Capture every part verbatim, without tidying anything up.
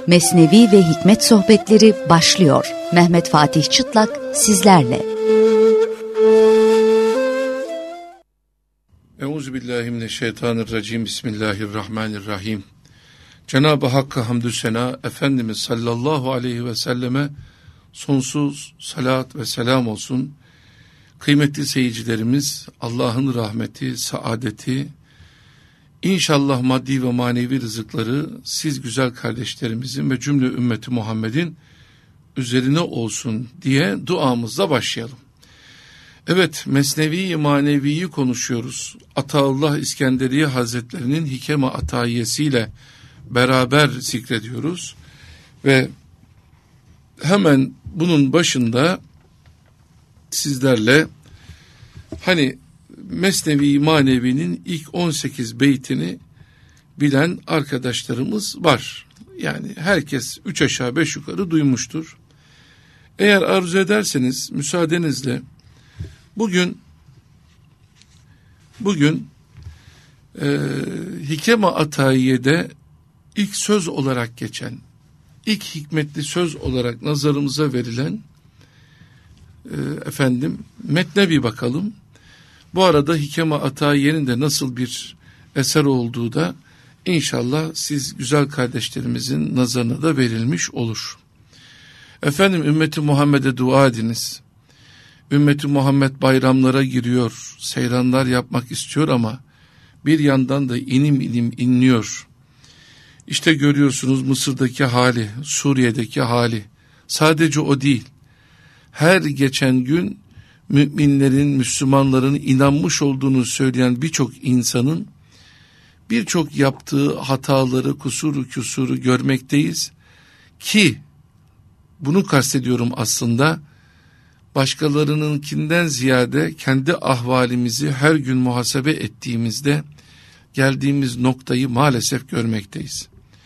Mesnevi ve Hikmet Sohbetleri başlıyor. Mehmet Fatih Çıtlak sizlerle. Euzubillahimineşşeytanirracim. Bismillahirrahmanirrahim. Cenab-ı Hakk'a hamdü sena, Efendimiz sallallahu aleyhi ve selleme sonsuz salat ve selam olsun. Kıymetli seyircilerimiz, Allah'ın rahmeti, saadeti, İnşallah maddi ve manevi rızıkları siz güzel kardeşlerimizin ve cümle ümmeti Muhammed'in üzerine olsun diye duamızla başlayalım. Evet, Mesnevi Manevi'yi konuşuyoruz. Ataullah İskenderiye Hazretlerinin Hikem-i Atayesiyle beraber zikrediyoruz. Ve hemen bunun başında sizlerle hani Mesnevi Manevi'nin ilk on sekiz beytini bilen arkadaşlarımız var. Yani herkes üç aşağı beş yukarı duymuştur. Eğer arzu ederseniz müsaadenizle bugün bugün e, Hikem-i Atayiye'de ilk söz olarak geçen, ilk hikmetli söz olarak nazarımıza verilen e, efendim metne bir bakalım. Bu arada Hikem-i Atayiye'nin de nasıl bir eser olduğu da inşallah siz güzel kardeşlerimizin nazarına da verilmiş olur. Efendim, ümmeti Muhammed'e dua ediniz. Ümmeti Muhammed bayramlara giriyor, seyranlar yapmak istiyor ama bir yandan da inim inim inliyor. İşte görüyorsunuz Mısır'daki hali, Suriye'deki hali. Sadece o değil. Her geçen gün müminlerin, Müslümanların inanmış olduğunu söyleyen birçok insanın birçok yaptığı hataları, kusuru küsuru görmekteyiz ki bunu kastediyorum aslında, başkalarınınkinden ziyade kendi ahvalimizi her gün muhasebe ettiğimizde geldiğimiz noktayı maalesef görmekteyiz.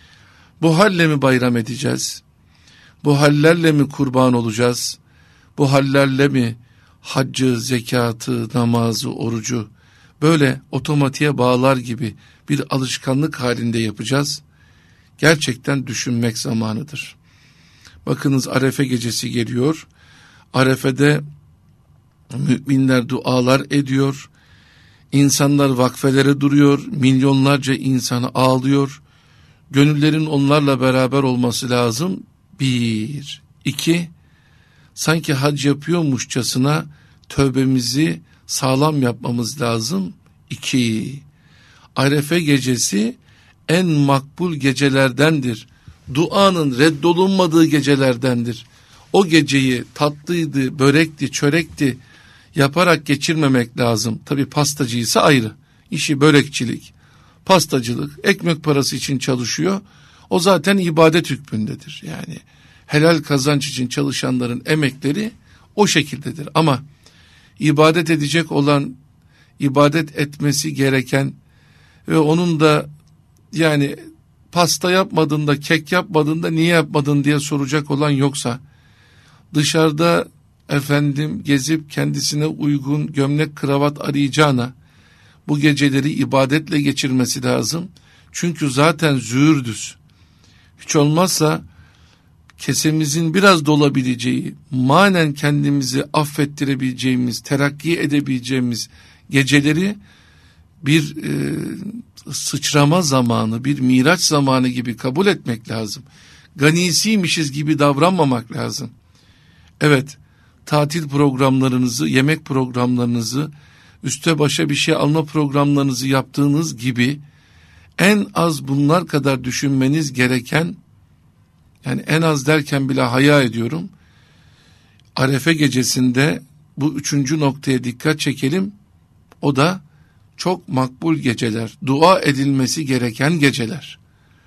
Bu halle mi bayram edeceğiz? Bu hallerle mi kurban olacağız? Bu hallerle mi haccı, zekatı, namazı, orucu böyle otomatiğe bağlar gibi bir alışkanlık halinde yapacağız? Gerçekten düşünmek zamanıdır. Bakınız, Arefe gecesi geliyor. Arefe'de müminler dualar ediyor. İnsanlar vakfelere duruyor. Milyonlarca insan ağlıyor. Gönüllerin onlarla beraber olması lazım. Bir, iki, sanki hac yapıyormuşçasına tövbemizi sağlam yapmamız lazım. İki, Arefe gecesi en makbul gecelerdendir. Duanın reddolunmadığı gecelerdendir. O geceyi tatlıydı, börekti, çörekti yaparak geçirmemek lazım. Tabi pastacıysa ayrı. İşi börekçilik, pastacılık, ekmek parası için çalışıyor. O zaten ibadet hükmündedir. Yani helal kazanç için çalışanların emekleri o şekildedir. Ama ibadet edecek olan, ibadet etmesi gereken ve onun da yani pasta yapmadığında, kek yapmadığında niye yapmadın diye soracak olan yoksa, dışarıda efendim gezip kendisine uygun gömlek kravat arayacağına bu geceleri ibadetle geçirmesi lazım. Çünkü zaten züğürdüz. Hiç olmazsa kesemizin biraz dolabileceği, manen kendimizi affettirebileceğimiz, terakki edebileceğimiz geceleri bir e, sıçrama zamanı, bir miraç zamanı gibi kabul etmek lazım. Ganisiymişiz gibi davranmamak lazım. Evet, tatil programlarınızı, yemek programlarınızı, üste başa bir şey alma programlarınızı yaptığınız gibi en az bunlar kadar düşünmeniz gereken, yani en az derken bile haya ediyorum, Arefe gecesinde bu üçüncü noktaya dikkat çekelim. O da çok makbul geceler, dua edilmesi gereken geceler.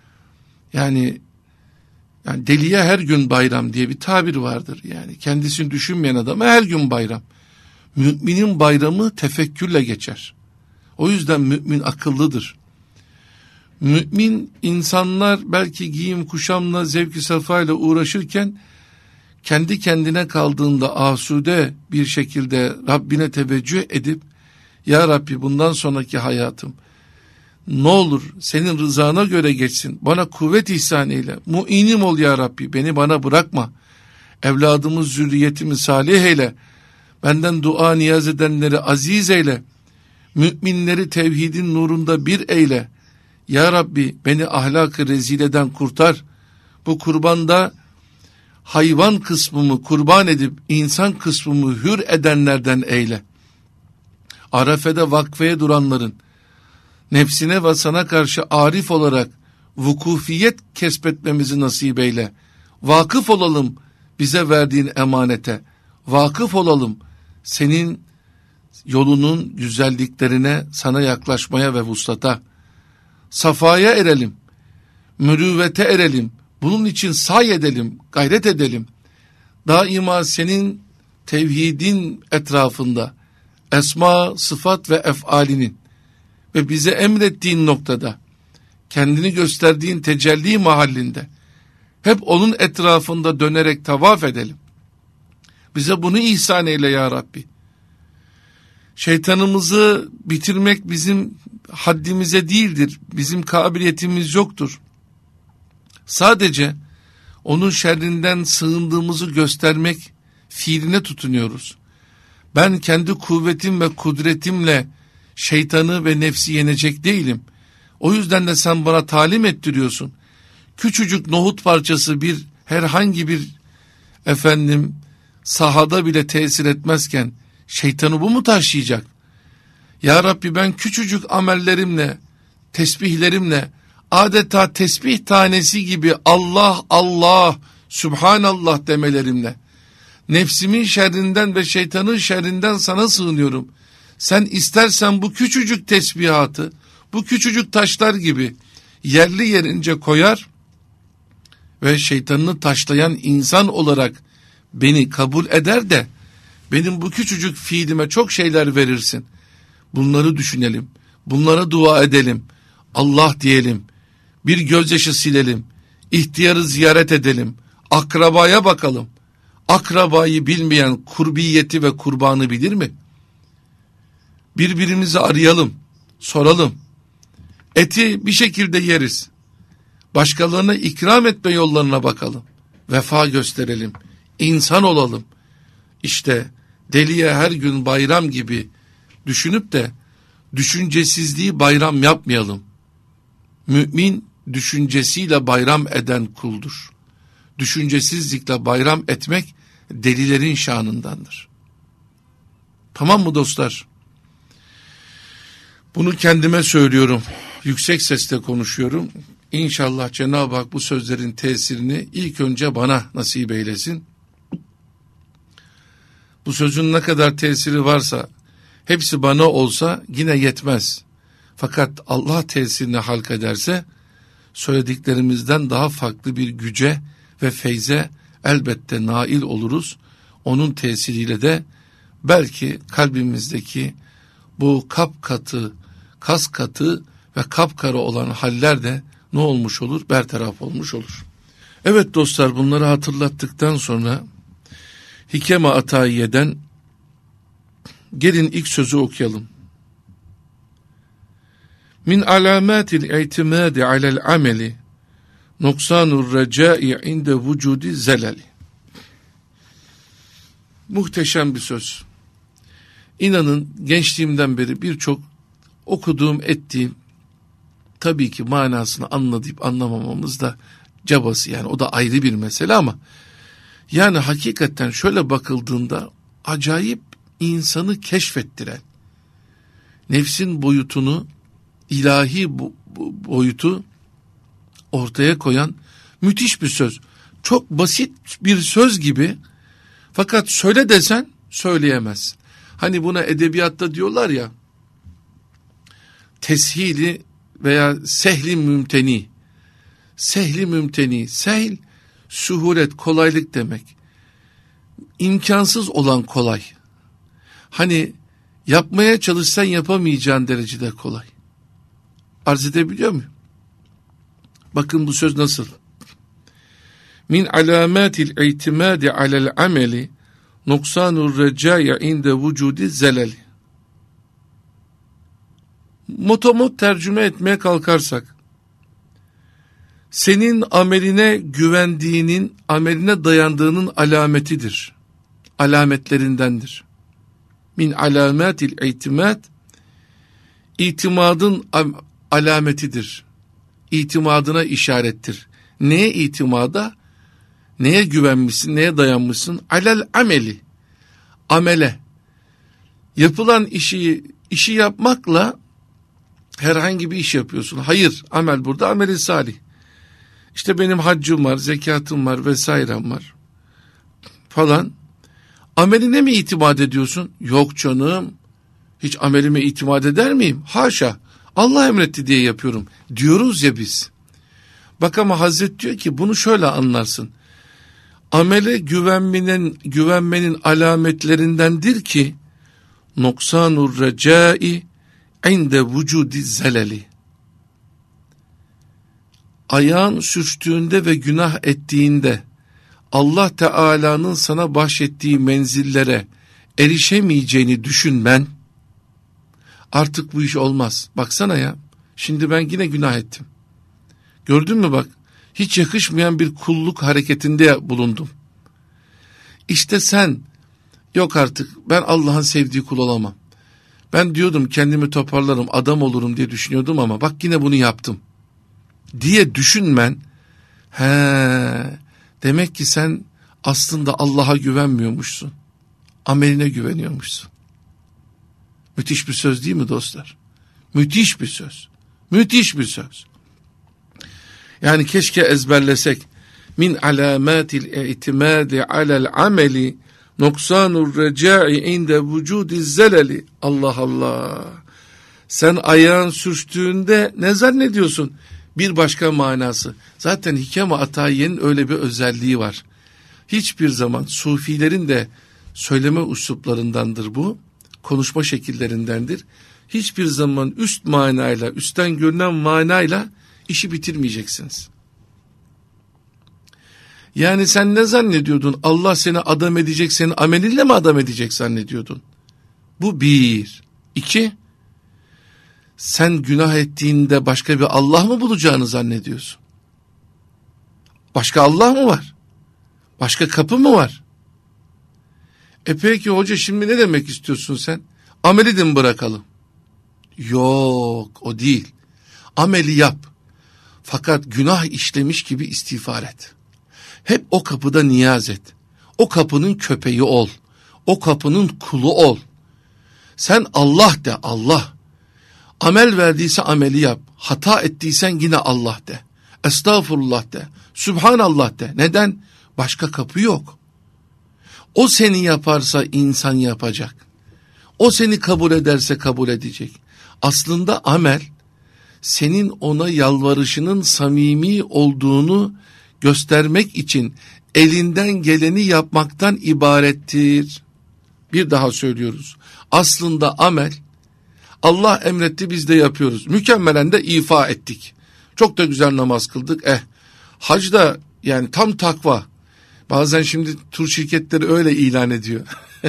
Yani Yani deliye her gün bayram diye bir tabir vardır. Yani kendisini düşünmeyen adama her gün bayram. Müminin bayramı tefekkürle geçer. O yüzden mümin akıllıdır. Mümin insanlar belki giyim kuşamla, zevk-i safayla uğraşırken kendi kendine kaldığında asude bir şekilde Rabbine teveccüh edip, ya Rabbi bundan sonraki hayatım Ne olur senin rızana göre geçsin. Bana kuvvet ihsan eyle. Muinim ol ya Rabbi. Beni bana bırakma. Evladımı, zürriyetimi salih eyle. Benden dua niyaz edenleri aziz eyle. Müminleri tevhidin nurunda bir eyle. Ya Rabbi beni ahlak-ı rezileden kurtar. Bu kurbanda hayvan kısmımı kurban edip insan kısmımı hür edenlerden eyle. Arafe'de vakfeye duranların nefsine ve sana karşı arif olarak vukufiyet kesbetmemizi nasip eyle. Vakıf olalım bize verdiğin emanete. Vakıf olalım senin yolunun güzelliklerine, sana yaklaşmaya ve vuslata. Safaya erelim, mürüvvete erelim. Bunun için say edelim, gayret edelim. Daima senin tevhidin etrafında, esma, sıfat ve efalinin ve bize emrettiğin noktada, kendini gösterdiğin tecelli mahallinde, hep onun etrafında dönerek tavaf edelim. Bize bunu ihsan eyle ya Rabbi. Şeytanımızı bitirmek bizim haddimize değildir. Bizim kabiliyetimiz yoktur. Sadece onun şerrinden sığındığımızı göstermek fiiline tutunuyoruz. Ben kendi kuvvetim ve kudretimle şeytanı ve nefsi yenecek değilim. O yüzden de sen bana talim ettiriyorsun. Küçücük nohut parçası bir herhangi bir efendim sahada bile tesir etmezken şeytanı bu mu taşıyacak? Ya Rabbi ben küçücük amellerimle, tesbihlerimle, adeta tesbih tanesi gibi Allah Allah, Subhanallah demelerimle, nefsimin şerrinden ve şeytanın şerrinden sana sığınıyorum. Sen istersen bu küçücük tesbihatı, bu küçücük taşlar gibi yerli yerince koyar ve şeytanını taşlayan insan olarak beni kabul eder de, benim bu küçücük fiilime çok şeyler verirsin. Bunları düşünelim, bunlara dua edelim, Allah diyelim, bir gözyaşı silelim, ihtiyarı ziyaret edelim, akrabaya bakalım. Akrabayı bilmeyen kurbiyeti ve kurbanı bilir mi? Birbirimizi arayalım, soralım. Eti bir şekilde yeriz. Başkalarına ikram etme yollarına bakalım. Vefa gösterelim, insan olalım. İşte deliye her gün bayram gibi düşünüp de düşüncesizliği bayram yapmayalım. Mümin düşüncesiyle bayram eden kuldur. Düşüncesizlikle bayram etmek delilerin şanındandır. Tamam mı dostlar? Bunu kendime söylüyorum. Yüksek sesle konuşuyorum. İnşallah Cenab-ı Hak bu sözlerin tesirini ilk önce bana nasip eylesin. Bu sözün ne kadar tesiri varsa, hepsi bana olsa yine yetmez. Fakat Allah tesirini halk ederse, söylediklerimizden daha farklı bir güce ve feyze elbette nail oluruz. Onun tesiriyle de belki kalbimizdeki bu kapkatı, kas katı ve kapkara olan haller de ne olmuş olur? Bertaraf olmuş olur. Evet dostlar, bunları hatırlattıktan sonra Hikem-i Atayiye'den gelin ilk sözü okuyalım. Min alamatil i'timadi alel ameli noksanur recai inde vücudi zelali. Muhteşem bir söz. İnanın gençliğimden beri birçok okuduğum, ettiğim, tabii ki manasını anlayıp anlamamamız da cabası, yani o da ayrı bir mesele, ama yani hakikaten şöyle bakıldığında acayip insanı keşfettiren, nefsin boyutunu, ilahi bu, bu boyutu ortaya koyan müthiş bir söz. Çok basit bir söz gibi, fakat söyle desen söyleyemez. Hani buna edebiyatta diyorlar ya, teshili veya sehli mümteni. Sehli mümteni. Sehl, suhulet, kolaylık demek. İmkansız olan kolay. Hani yapmaya çalışsan yapamayacağın derecede kolay. Arz edebiliyor muyum? Bakın bu söz nasıl? Min alamatil i'timadi alel ameli noksanur recaya inde vücudi zelali. motomot tercüme etmeye kalkarsak, senin ameline güvendiğinin, ameline dayandığının alametidir. Alametlerindendir. Min alamatil itimat, itimadın alametidir. İtimadına işarettir. Neye itimada? Neye güvenmişsin, neye dayanmışsın? Alel ameli, amele. Yapılan işi, işi yapmakla herhangi bir iş yapıyorsun. Hayır, amel burada ameli salih. İşte benim haccım var, zekatım var, vesairem var falan. Ameline mi itimat ediyorsun? Yok canım, hiç amelime itimat eder miyim? Haşa, Allah emretti diye yapıyorum diyoruz ya biz. Bak ama Hazret diyor ki bunu şöyle anlarsın. Amele güvenmenin, güvenmenin alametlerindendir ki noksanur recai inde vücudi zeleli. Ayağın sürçtüğünde ve günah ettiğinde Allah Teala'nın sana bahşettiği menzillere erişemeyeceğini düşünmen, artık bu iş olmaz. Baksana ya, şimdi ben yine günah ettim. Gördün mü bak, hiç yakışmayan bir kulluk hareketinde bulundum. İşte sen, yok artık ben Allah'ın sevdiği kul olamam. Ben diyordum kendimi toparlarım, adam olurum diye düşünüyordum ama bak yine bunu yaptım diye düşünmen, he, demek ki sen aslında Allah'a güvenmiyormuşsun. Ameline güveniyormuşsun. Müthiş bir söz değil mi dostlar? Müthiş bir söz. Müthiş bir söz. Yani keşke ezberlesek. Min alamatil i'timadi alel ameli noksanur recai inde vücudi zeleli. Allah Allah. Sen ayağın sürçtüğünde ne zannediyorsun? Bir başka manası. Zaten Hikem-i Atayiye'nin öyle bir özelliği var. Hiçbir zaman sufilerin de söyleme üsluplarındandır bu. Konuşma şekillerindendir. Hiçbir zaman üst manayla, üstten görünen manayla işi bitirmeyeceksiniz. Yani sen ne zannediyordun? Allah seni adam edecek, senin amelinle mi adam edecek zannediyordun? Bu bir. İki, sen günah ettiğinde başka bir Allah mı bulacağını zannediyorsun? Başka Allah mı var? Başka kapı mı var? E peki hoca, şimdi ne demek istiyorsun sen? Ameli de mi bırakalım? Yok, o değil. Ameli yap. Fakat günah işlemiş gibi istiğfar et. Hep o kapıda niyaz et. O kapının köpeği ol. O kapının kulu ol. Sen Allah de, Allah. Amel verdiyse ameli yap. Hata ettiysen yine Allah de. Estağfurullah de. Sübhanallah de. Neden? Başka kapı yok. O seni yaparsa insan yapacak. O seni kabul ederse kabul edecek. Aslında amel, senin ona yalvarışının samimi olduğunu göstermek için elinden geleni yapmaktan ibarettir. Bir daha söylüyoruz. Aslında amel, Allah emretti, biz de yapıyoruz. Mükemmelen de ifa ettik. Çok da güzel namaz kıldık. Eh, hacda yani tam takva. Bazen şimdi tur şirketleri öyle ilan ediyor.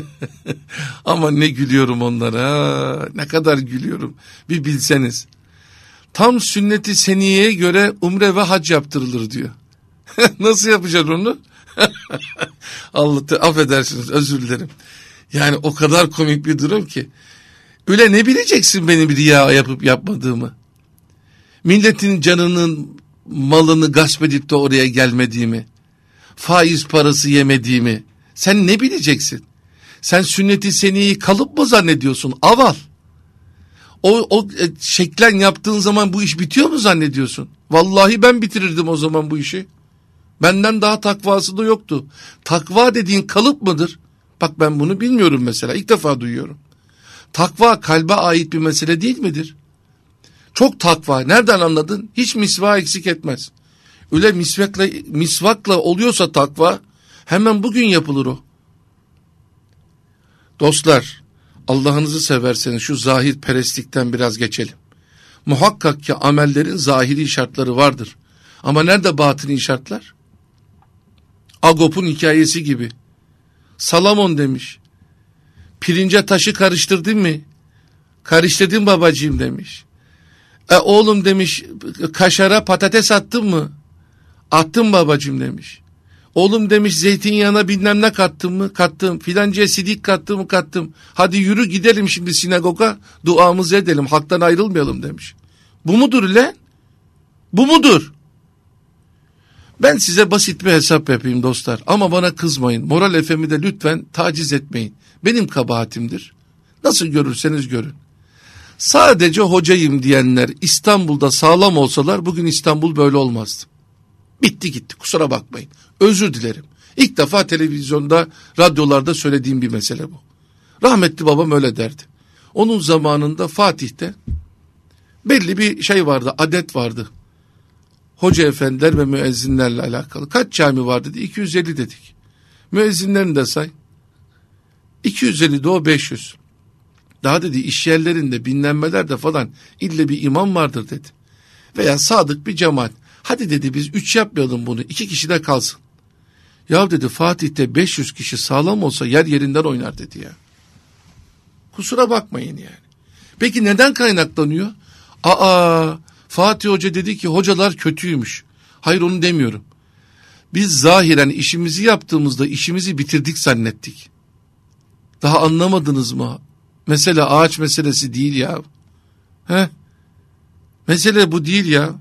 Ama ne gülüyorum onlara. Ne kadar gülüyorum. Bir bilseniz. Tam sünnet-i seniyeye göre umre ve hac yaptırılır diyor. Nasıl yapacaksın onu? Allah te, affedersiniz, özür dilerim. Yani o kadar komik bir durum ki. Öyle ne bileceksin benim riya yapıp yapmadığımı? Milletin canının malını gasp edip de oraya gelmediğimi, faiz parası yemediğimi sen ne bileceksin? Sen sünnet-i seniyeyi kalıp mı zannediyorsun? Aval. O, o e, şeklen yaptığın zaman bu iş bitiyor mu zannediyorsun? Vallahi ben bitirirdim o zaman bu işi. Benden daha takvası da yoktu. Takva dediğin kalıp mıdır? Bak ben bunu bilmiyorum mesela. İlk defa duyuyorum. Takva kalbe ait bir mesele değil midir? Çok takva. Nereden anladın? Hiç misva eksik etmez. Öyle misvakla, misvakla oluyorsa takva hemen bugün yapılır o. Dostlar, Allah'ınızı severseniz şu zahir perestlikten biraz geçelim. Muhakkak ki amellerin zahiri şartları vardır. Ama nerede batini şartlar? Agop'un hikayesi gibi. Salamon demiş. Pirince taşı karıştırdın mı? Karıştırdım babacığım demiş. E oğlum demiş, kaşara patates attın mı? Attım babacığım demiş. Oğlum demiş, zeytinyağına bilmem ne kattın mı? Kattım. Filancaya sidik kattım mı? Kattım. Hadi yürü gidelim şimdi sinagoga, duamızı edelim, haktan ayrılmayalım demiş. Bu mudur lan? Bu mudur? Ben size basit bir hesap yapayım dostlar, ama bana kızmayın. Moral efemi de lütfen taciz etmeyin. Benim kabahatimdir. Nasıl görürseniz görün. Sadece hocayım diyenler İstanbul'da sağlam olsalar bugün İstanbul böyle olmazdı. Bitti gitti, kusura bakmayın. Özür dilerim. İlk defa televizyonda, radyolarda söylediğim bir mesele bu. Rahmetli babam öyle derdi. Onun zamanında Fatih'te belli bir şey vardı, adet vardı. Hoca efendiler ve müezzinlerle alakalı. Kaç cami var dedi? iki yüz elli dedik. Müezzinlerini de say. iki yüz elli de o beş yüz. Daha dedi iş yerlerinde, binlenmelerde falan ille bir imam vardır dedi. Veya sadık bir cemaat. Hadi dedi biz üç yapmayalım bunu, iki kişi de kalsın. Ya dedi Fatih'te beş yüz kişi sağlam olsa yer yerinden oynar dedi ya. Kusura bakmayın yani. Peki neden kaynaklanıyor? Aa, Fatih Hoca dedi ki hocalar kötüymüş. Hayır, onu demiyorum. Biz zahiren işimizi yaptığımızda işimizi bitirdik zannettik. Daha anlamadınız mı? Mesela ağaç meselesi değil ya. He? Mesele bu değil ya.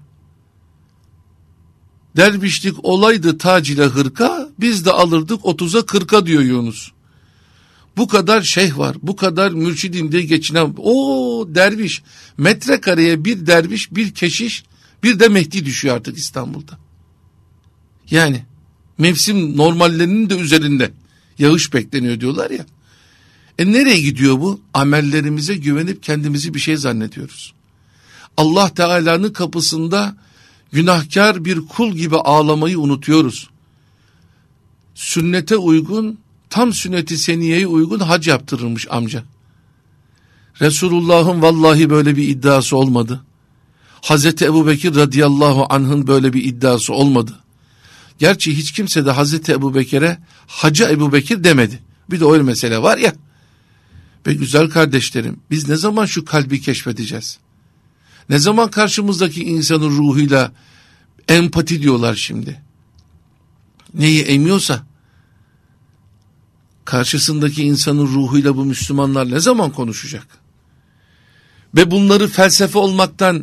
Dervişlik olaydı tac ile hırka, biz de alırdık otuza kırka diyor Yunus. Bu kadar şeyh var, bu kadar mürşidim diye geçinen, o derviş, metrekareye bir derviş, bir keşiş, bir de Mehdi düşüyor artık İstanbul'da. Yani mevsim normallerinin de üzerinde yağış bekleniyor diyorlar ya. E nereye gidiyor bu? Amellerimize güvenip kendimizi bir şey zannediyoruz. Allah Teala'nın kapısında günahkar bir kul gibi ağlamayı unutuyoruz. Sünnete uygun, tam sünnet-i seniyeye uygun hac yaptırılmış amca. Resulullah'ın vallahi böyle bir iddiası olmadı. Hazreti Ebubekir radıyallahu anh'ın böyle bir iddiası olmadı. Gerçi hiç kimse de Hazreti Ebubekir'e Hacı Ebubekir demedi. Bir de öyle mesele var ya. Ve güzel kardeşlerim, biz ne zaman şu kalbi keşfedeceğiz? Ne zaman karşımızdaki insanın ruhuyla empati diyorlar şimdi? Neyi emiyorsa, karşısındaki insanın ruhuyla bu Müslümanlar ne zaman konuşacak? Ve bunları felsefe olmaktan,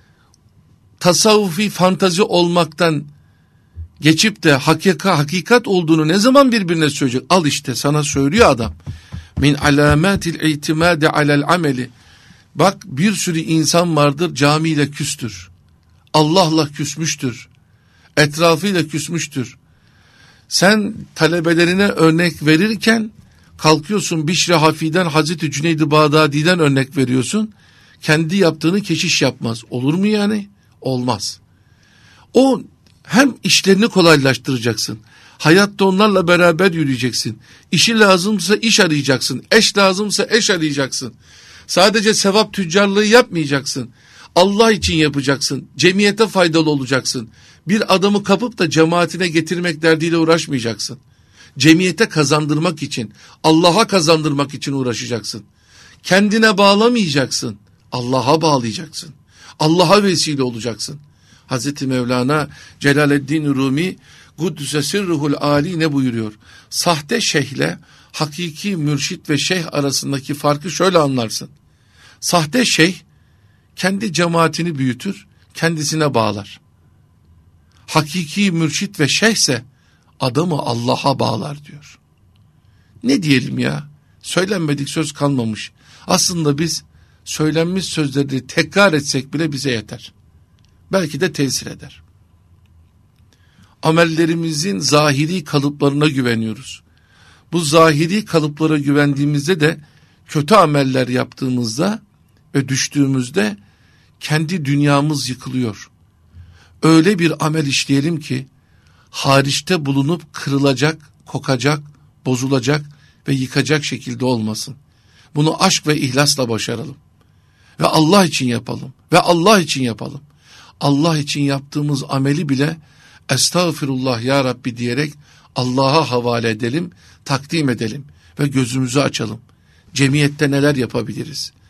tasavvufi fantazi olmaktan geçip de hakika, hakikat olduğunu ne zaman birbirine söyleyecek? Al işte sana söylüyor adam. Min alamatil itimadi alel ameli. Bak bir sürü insan vardır camiyle küstür. Allah'la küsmüştür. Etrafıyla küsmüştür. Sen talebelerine örnek verirken kalkıyorsun Bişri Hafi'den, Hazreti Cüneyd-i Bağdadi'den örnek veriyorsun. Kendi yaptığını keşiş yapmaz. Olur mu yani? Olmaz. O hem işlerini kolaylaştıracaksın. Hayatta onlarla beraber yürüyeceksin. İşi lazımsa iş arayacaksın. Eş lazımsa eş arayacaksın. Sadece sevap tüccarlığı yapmayacaksın. Allah için yapacaksın. Cemiyete faydalı olacaksın. Bir adamı kapıp da cemaatine getirmek derdiyle uğraşmayacaksın. Cemiyete kazandırmak için, Allah'a kazandırmak için uğraşacaksın. Kendine bağlamayacaksın. Allah'a bağlayacaksın. Allah'a vesile olacaksın. Hazreti Mevlana Celaleddin Rumi Kuddüse Sirruhul Ali ne buyuruyor? Sahte şeyhle hakiki mürşit ve şeyh arasındaki farkı şöyle anlarsın. Sahte şeyh kendi cemaatini büyütür, kendisine bağlar. Hakiki mürşit ve şeyhse adamı Allah'a bağlar diyor. Ne diyelim ya? Söylenmedik söz kalmamış. Aslında biz söylenmiş sözleri tekrar etsek bile bize yeter. Belki de tesir eder. Amellerimizin zahiri kalıplarına güveniyoruz. Bu zahiri kalıplara güvendiğimizde de kötü ameller yaptığımızda ve düştüğümüzde kendi dünyamız yıkılıyor. Öyle bir amel işleyelim ki hariçte bulunup kırılacak, kokacak, bozulacak ve yıkacak şekilde olmasın. Bunu aşk ve ihlasla başaralım. Ve Allah için yapalım. Ve Allah için yapalım. Allah için yaptığımız ameli bile estağfirullah ya Rabbi diyerek Allah'a havale edelim, takdim edelim ve gözümüzü açalım. Cemiyette neler yapabiliriz?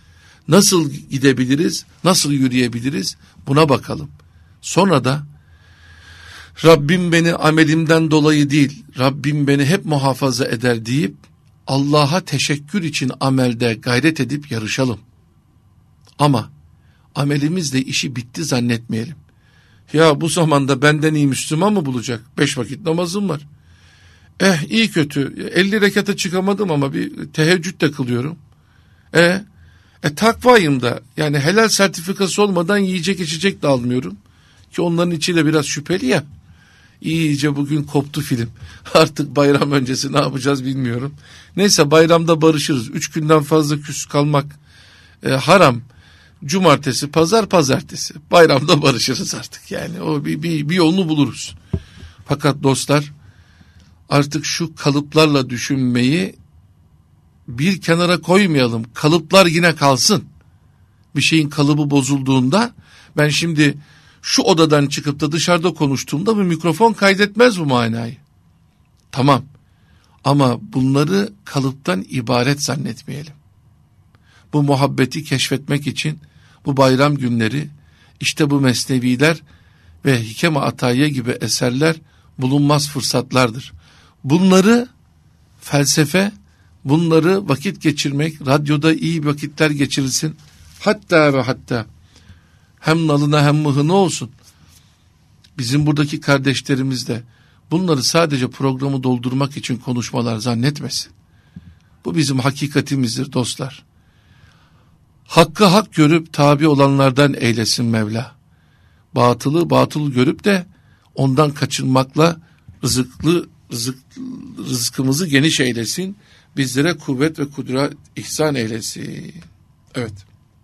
Nasıl gidebiliriz? Nasıl yürüyebiliriz? Buna bakalım. Sonra da Rabbim beni amelimden dolayı değil, Rabbim beni hep muhafaza eder deyip Allah'a teşekkür için amelde gayret edip yarışalım. Ama amelimizle işi bitti zannetmeyelim. Ya bu zamanda benden iyi Müslüman mı bulacak? Beş vakit namazım var. Eh iyi kötü elli rekata çıkamadım ama bir teheccüd de kılıyorum. E, e takvayım da yani helal sertifikası olmadan yiyecek içecek de almıyorum. Ki onların içi de biraz şüpheli ya. İyice bugün koptu film. Artık bayram öncesi ne yapacağız bilmiyorum. Neyse bayramda barışırız. Üç günden fazla küs kalmak e, haram. Cumartesi, pazar, pazartesi. Bayramda barışırız artık yani. O bir, bir, bir yolunu buluruz. Fakat dostlar artık şu kalıplarla düşünmeyi bir kenara koymayalım. Kalıplar yine kalsın. Bir şeyin kalıbı bozulduğunda ben şimdi şu odadan çıkıp da dışarıda konuştuğumda bu mikrofon kaydetmez bu manayı. Tamam. Ama bunları kalıptan ibaret zannetmeyelim. Bu muhabbeti keşfetmek için bu bayram günleri, işte bu mesneviler ve Hikem-i Atayiye gibi eserler bulunmaz fırsatlardır. Bunları felsefe, bunları vakit geçirmek, radyoda iyi vakitler geçirilsin. Hatta ve hatta hem nalına hem mıhına olsun. Bizim buradaki kardeşlerimiz de bunları sadece programı doldurmak için konuşmalar zannetmesin. Bu bizim hakikatimizdir dostlar. Hakkı hak görüp tabi olanlardan eylesin Mevla. Batılı batıl görüp de ondan kaçınmakla rızıklı rızık, rızkımızı geniş eylesin. Bizlere kuvvet ve kudret ihsan eylesin. Evet.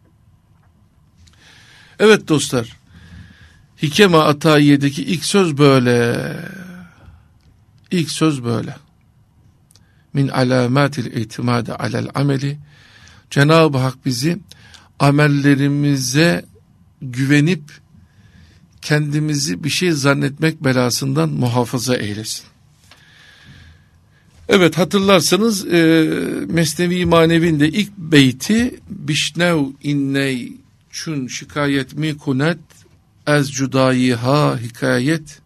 Evet dostlar. Hikem-i Atayiye'deki ilk söz böyle. İlk söz böyle. Min alamatil itimadi alel ameli. Cenab-ı Hak bizi amellerimize güvenip kendimizi bir şey zannetmek belasından muhafaza eylesin. Evet hatırlarsanız e, Mesnevi Manevi'nde ilk beyti Bişnev inney çün şikayet mi kunet ez cudayiha hikayet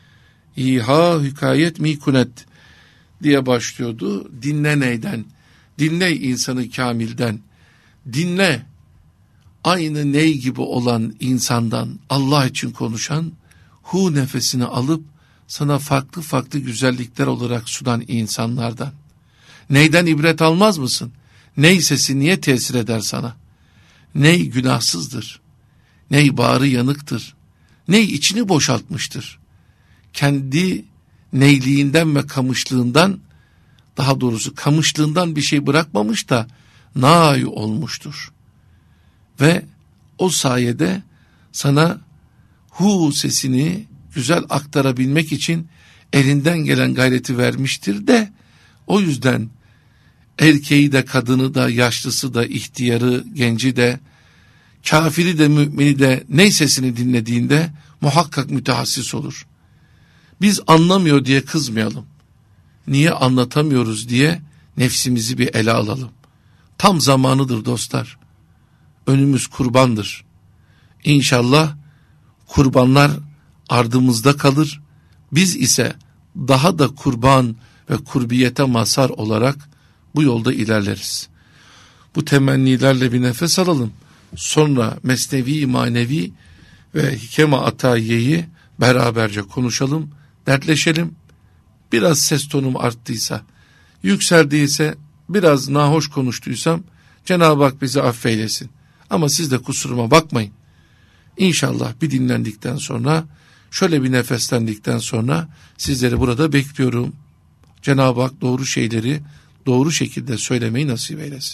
iha hikayet mi kunet diye başlıyordu. Dinle neyden? Dinle insanı kamilden. Dinle aynı ney gibi olan insandan, Allah için konuşan, hu nefesini alıp sana farklı farklı güzellikler olarak sunan insanlardan. Neyden ibret almaz mısın? Ney sesi niye tesir eder sana? Ney günahsızdır? Ney bağrı yanıktır? Ney içini boşaltmıştır? Kendi neyliğinden ve kamışlığından, daha doğrusu kamışlığından bir şey bırakmamış da nây olmuştur. Ve o sayede sana hu sesini güzel aktarabilmek için elinden gelen gayreti vermiştir de o yüzden erkeği de kadını da yaşlısı da ihtiyarı genci de kafiri de mümini de ney sesini dinlediğinde muhakkak mütehassis olur. Biz anlamıyor diye kızmayalım. Niye anlatamıyoruz diye nefsimizi bir ele alalım. Tam zamanıdır dostlar. Önümüz kurbandır. İnşallah kurbanlar ardımızda kalır. Biz ise daha da kurban ve kurbiyete mazhar olarak bu yolda ilerleriz. Bu temennilerle bir nefes alalım. Sonra Mesnevi Manevi ve Hikem-i Atayiye'yi beraberce konuşalım, dertleşelim. Biraz ses tonum arttıysa, yükseldiyse, biraz nahoş konuştuysam Cenab-ı Hak bizi affeylesin. Ama siz de kusuruma bakmayın. İnşallah bir dinlendikten sonra, şöyle bir nefeslendikten sonra sizleri burada bekliyorum. Cenab-ı Hak doğru şeyleri doğru şekilde söylemeyi nasip eylesin.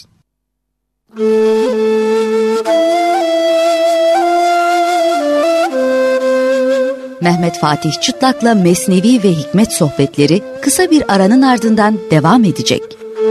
Mehmet Fatih Çıtlak'la Mesnevi ve Hikmet sohbetleri kısa bir aranın ardından devam edecek.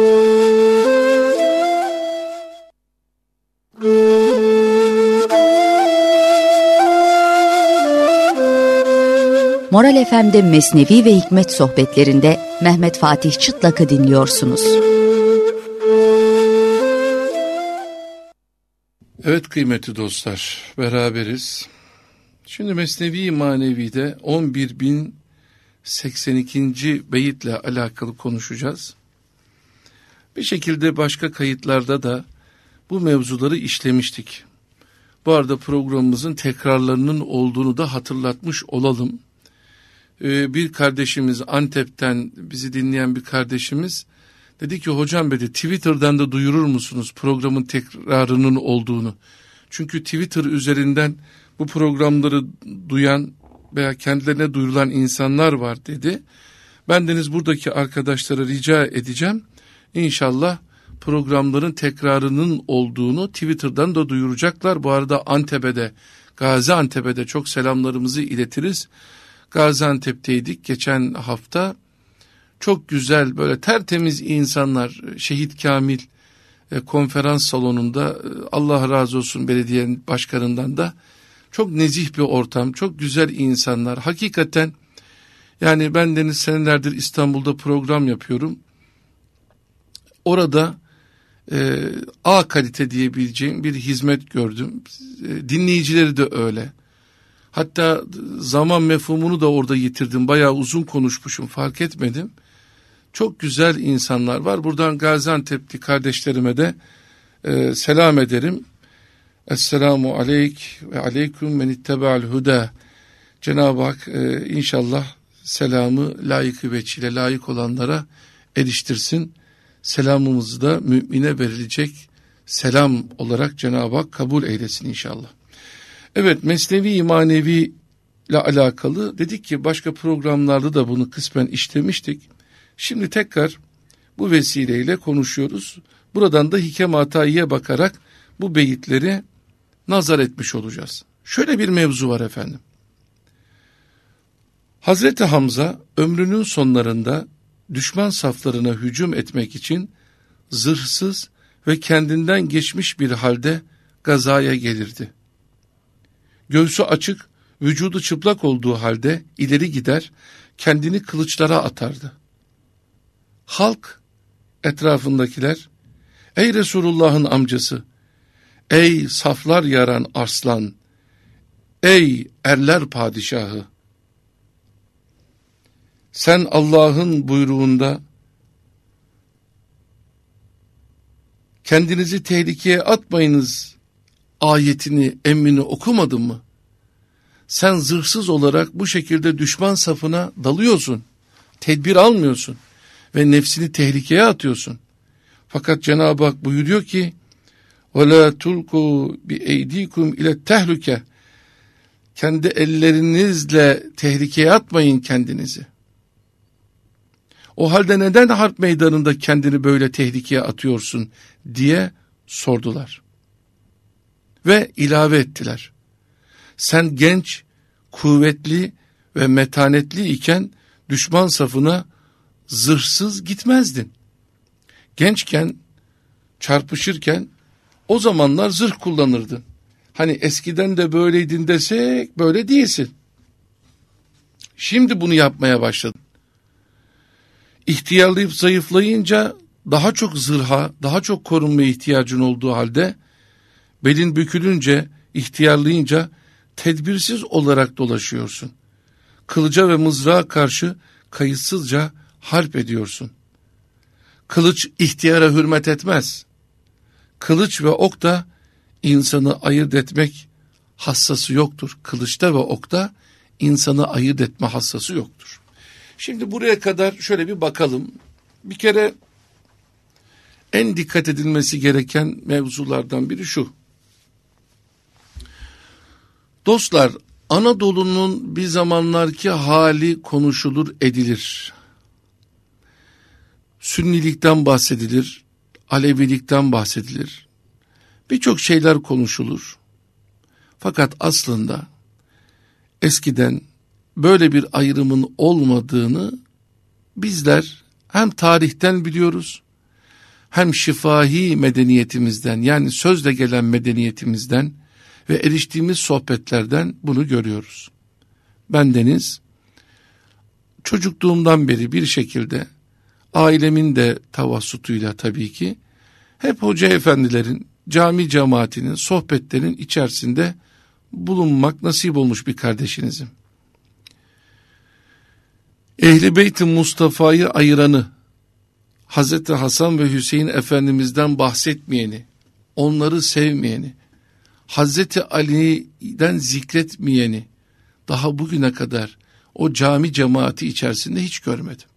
Moral F M'de Mesnevi ve Hikmet sohbetlerinde Mehmet Fatih Çıtlak'ı dinliyorsunuz. Evet kıymetli dostlar, beraberiz. Şimdi Mesnevi Manevi'de on bir bin seksen ikinci beyitle alakalı konuşacağız. Bir şekilde başka kayıtlarda da bu mevzuları işlemiştik. Bu arada programımızın tekrarlarının olduğunu da hatırlatmış olalım. Ee, bir kardeşimiz Antep'ten bizi dinleyen bir kardeşimiz dedi ki hocam dedi Twitter'dan da duyurur musunuz programın tekrarının olduğunu? Çünkü Twitter üzerinden bu programları duyan veya kendilerine duyurulan insanlar var dedi. Ben deniz buradaki arkadaşlara rica edeceğim. İnşallah programların tekrarının olduğunu Twitter'dan da duyuracaklar. Bu arada Antep'e de, Gaziantep'e de çok selamlarımızı iletiriz. Gaziantep'teydik geçen hafta. Çok güzel böyle tertemiz insanlar, Şehit Kamil e, konferans salonunda, e, Allah razı olsun belediyenin başkanından da, çok nezih bir ortam, çok güzel insanlar. Hakikaten yani ben deniz senelerdir İstanbul'da program yapıyorum. Orada e, A kalite diyebileceğim bir hizmet gördüm. E, dinleyicileri de öyle. Hatta zaman mefhumunu da orada yitirdim. Bayağı uzun konuşmuşum, fark etmedim. Çok güzel insanlar var. Buradan Gaziantep'li kardeşlerime de e, selam ederim. Esselamu aleyk ve aleyküm men ittebe'al huda. Cenab-ı Hak e, inşallah selamı layık-ı veçile layık olanlara eriştirsin. Selamımızı da mümine verilecek selam olarak Cenab-ı Hak kabul eylesin inşallah. Evet, Mesnevi Manevi ile alakalı dedik ki başka programlarda da bunu kısmen işlemiştik. Şimdi tekrar bu vesileyle konuşuyoruz. Buradan da Hikem-i Atayi'ye bakarak bu beyitleri nazar etmiş olacağız. Şöyle bir mevzu var efendim. Hazreti Hamza ömrünün sonlarında düşman saflarına hücum etmek için zırhsız ve kendinden geçmiş bir halde gazaya gelirdi. Göğsü açık, vücudu çıplak olduğu halde ileri gider, kendini kılıçlara atardı. Halk, etrafındakiler, ey Resulullah'ın amcası, ey saflar yaran arslan, ey erler padişahı, sen Allah'ın buyruğunda kendinizi tehlikeye atmayınız ayetini, emrini okumadın mı? Sen zırhsız olarak bu şekilde düşman safına dalıyorsun, tedbir almıyorsun ve nefsini tehlikeye atıyorsun. Fakat Cenab-ı Hak buyuruyor ki وَلَا تُلْقُوا بِاَيْد۪يكُمْ اِلَى التَّهْلُكَ, kendi ellerinizle tehlikeye atmayın kendinizi. O halde neden harp meydanında kendini böyle tehlikeye atıyorsun diye sordular. Ve ilave ettiler. Sen genç, kuvvetli ve metanetli iken düşman safına zırhsız gitmezdin. Gençken, çarpışırken o zamanlar zırh kullanırdın. Hani eskiden de böyleydin desek böyle değilsin. Şimdi bunu yapmaya başladın. İhtiyarlayıp zayıflayınca daha çok zırha, daha çok korunmaya ihtiyacın olduğu halde belin bükülünce, ihtiyarlayınca tedbirsiz olarak dolaşıyorsun. Kılıca ve mızrağa karşı kayıtsızca harp ediyorsun. Kılıç ihtiyara hürmet etmez. Kılıç ve ok da insanı ayırt etmek hassası yoktur. Kılıçta ve okta insanı ayırt etme hassası yoktur. Şimdi buraya kadar şöyle bir bakalım. Bir kere en dikkat edilmesi gereken mevzulardan biri şu. Dostlar, Anadolu'nun bir zamanlarki hali konuşulur edilir. Sünnilikten bahsedilir, Alevilikten bahsedilir. Birçok şeyler konuşulur. Fakat aslında eskiden böyle bir ayrımın olmadığını bizler hem tarihten biliyoruz, hem şifahi medeniyetimizden, yani sözle gelen medeniyetimizden ve eriştiğimiz sohbetlerden bunu görüyoruz. Bendeniz çocukluğumdan beri bir şekilde ailemin de tavassutuyla tabii ki hep hoca efendilerin cami cemaatinin, sohbetlerin içerisinde bulunmak nasip olmuş bir kardeşinizim. Ehl-i Beyt-i Mustafa'yı ayıranı, Hazreti Hasan ve Hüseyin Efendimiz'den bahsetmeyeni, onları sevmeyeni, Hazreti Ali'den zikretmeyeni daha bugüne kadar o cami cemaati içerisinde hiç görmedim.